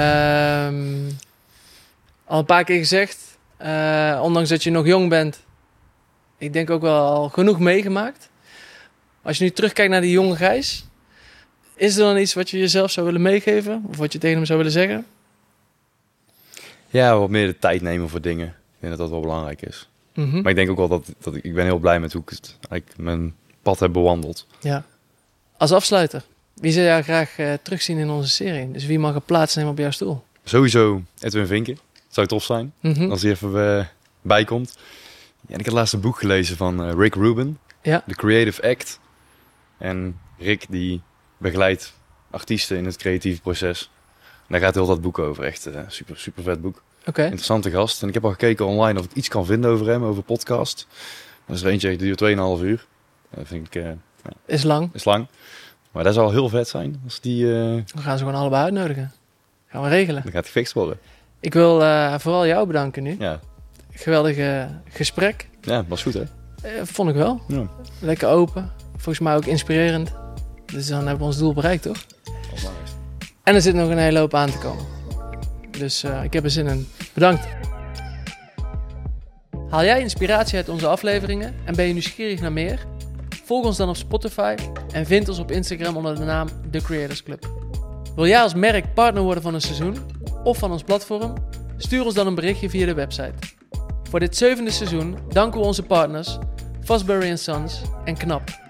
[SPEAKER 2] Al een paar keer gezegd, ondanks dat je nog jong bent, ik denk ook wel al genoeg meegemaakt. Als je nu terugkijkt naar die jonge Gijs, is er dan iets wat je jezelf zou willen meegeven? Of wat je tegen hem zou willen zeggen?
[SPEAKER 1] Ja, wat meer de tijd nemen voor dingen. Ik denk dat dat wel belangrijk is.
[SPEAKER 2] Mm-hmm.
[SPEAKER 1] Maar ik denk ook wel dat ik ben heel blij met hoe ik het eigenlijk mijn pad heb bewandeld.
[SPEAKER 2] Ja. Als afsluiter, wie zou jij graag terugzien in onze serie? Dus wie mag er plaatsnemen op jouw stoel?
[SPEAKER 1] Sowieso Edwin Vinken. Het zou tof zijn als hij even bij komt. Ja, en ik had laatst een boek gelezen van Rick Rubin.
[SPEAKER 2] Ja.
[SPEAKER 1] The Creative Act. En Rick die begeleidt artiesten in het creatieve proces. En daar gaat heel dat boek over. Echt super vet boek.
[SPEAKER 2] Okay.
[SPEAKER 1] Interessante gast. En ik heb al gekeken online of ik iets kan vinden over hem, over podcast. Dat is er eentje, die duurt 2,5 uur. Dat vind ik...
[SPEAKER 2] Is lang.
[SPEAKER 1] Is lang. Maar dat zou heel vet zijn. Als die...
[SPEAKER 2] We gaan ze gewoon allebei uitnodigen. Gaan we regelen.
[SPEAKER 1] Dan gaat hij gefixt worden.
[SPEAKER 2] Ik wil vooral jou bedanken nu.
[SPEAKER 1] Ja.
[SPEAKER 2] Geweldige gesprek.
[SPEAKER 1] Ja, was goed hè?
[SPEAKER 2] Vond ik wel.
[SPEAKER 1] Ja.
[SPEAKER 2] Lekker open. Volgens mij ook inspirerend. Dus dan hebben we ons doel bereikt, toch? En er zit nog een hele hoop aan te komen. Dus ik heb er zin in. Bedankt. Haal jij inspiratie uit onze afleveringen en ben je nieuwsgierig naar meer? Volg ons dan op Spotify en vind ons op Instagram onder de naam The Creators Club. Wil jij als merk partner worden van een seizoen of van ons platform? Stuur ons dan een berichtje via de website. Voor dit 7e seizoen danken we onze partners Fosbury & Sons en Knap.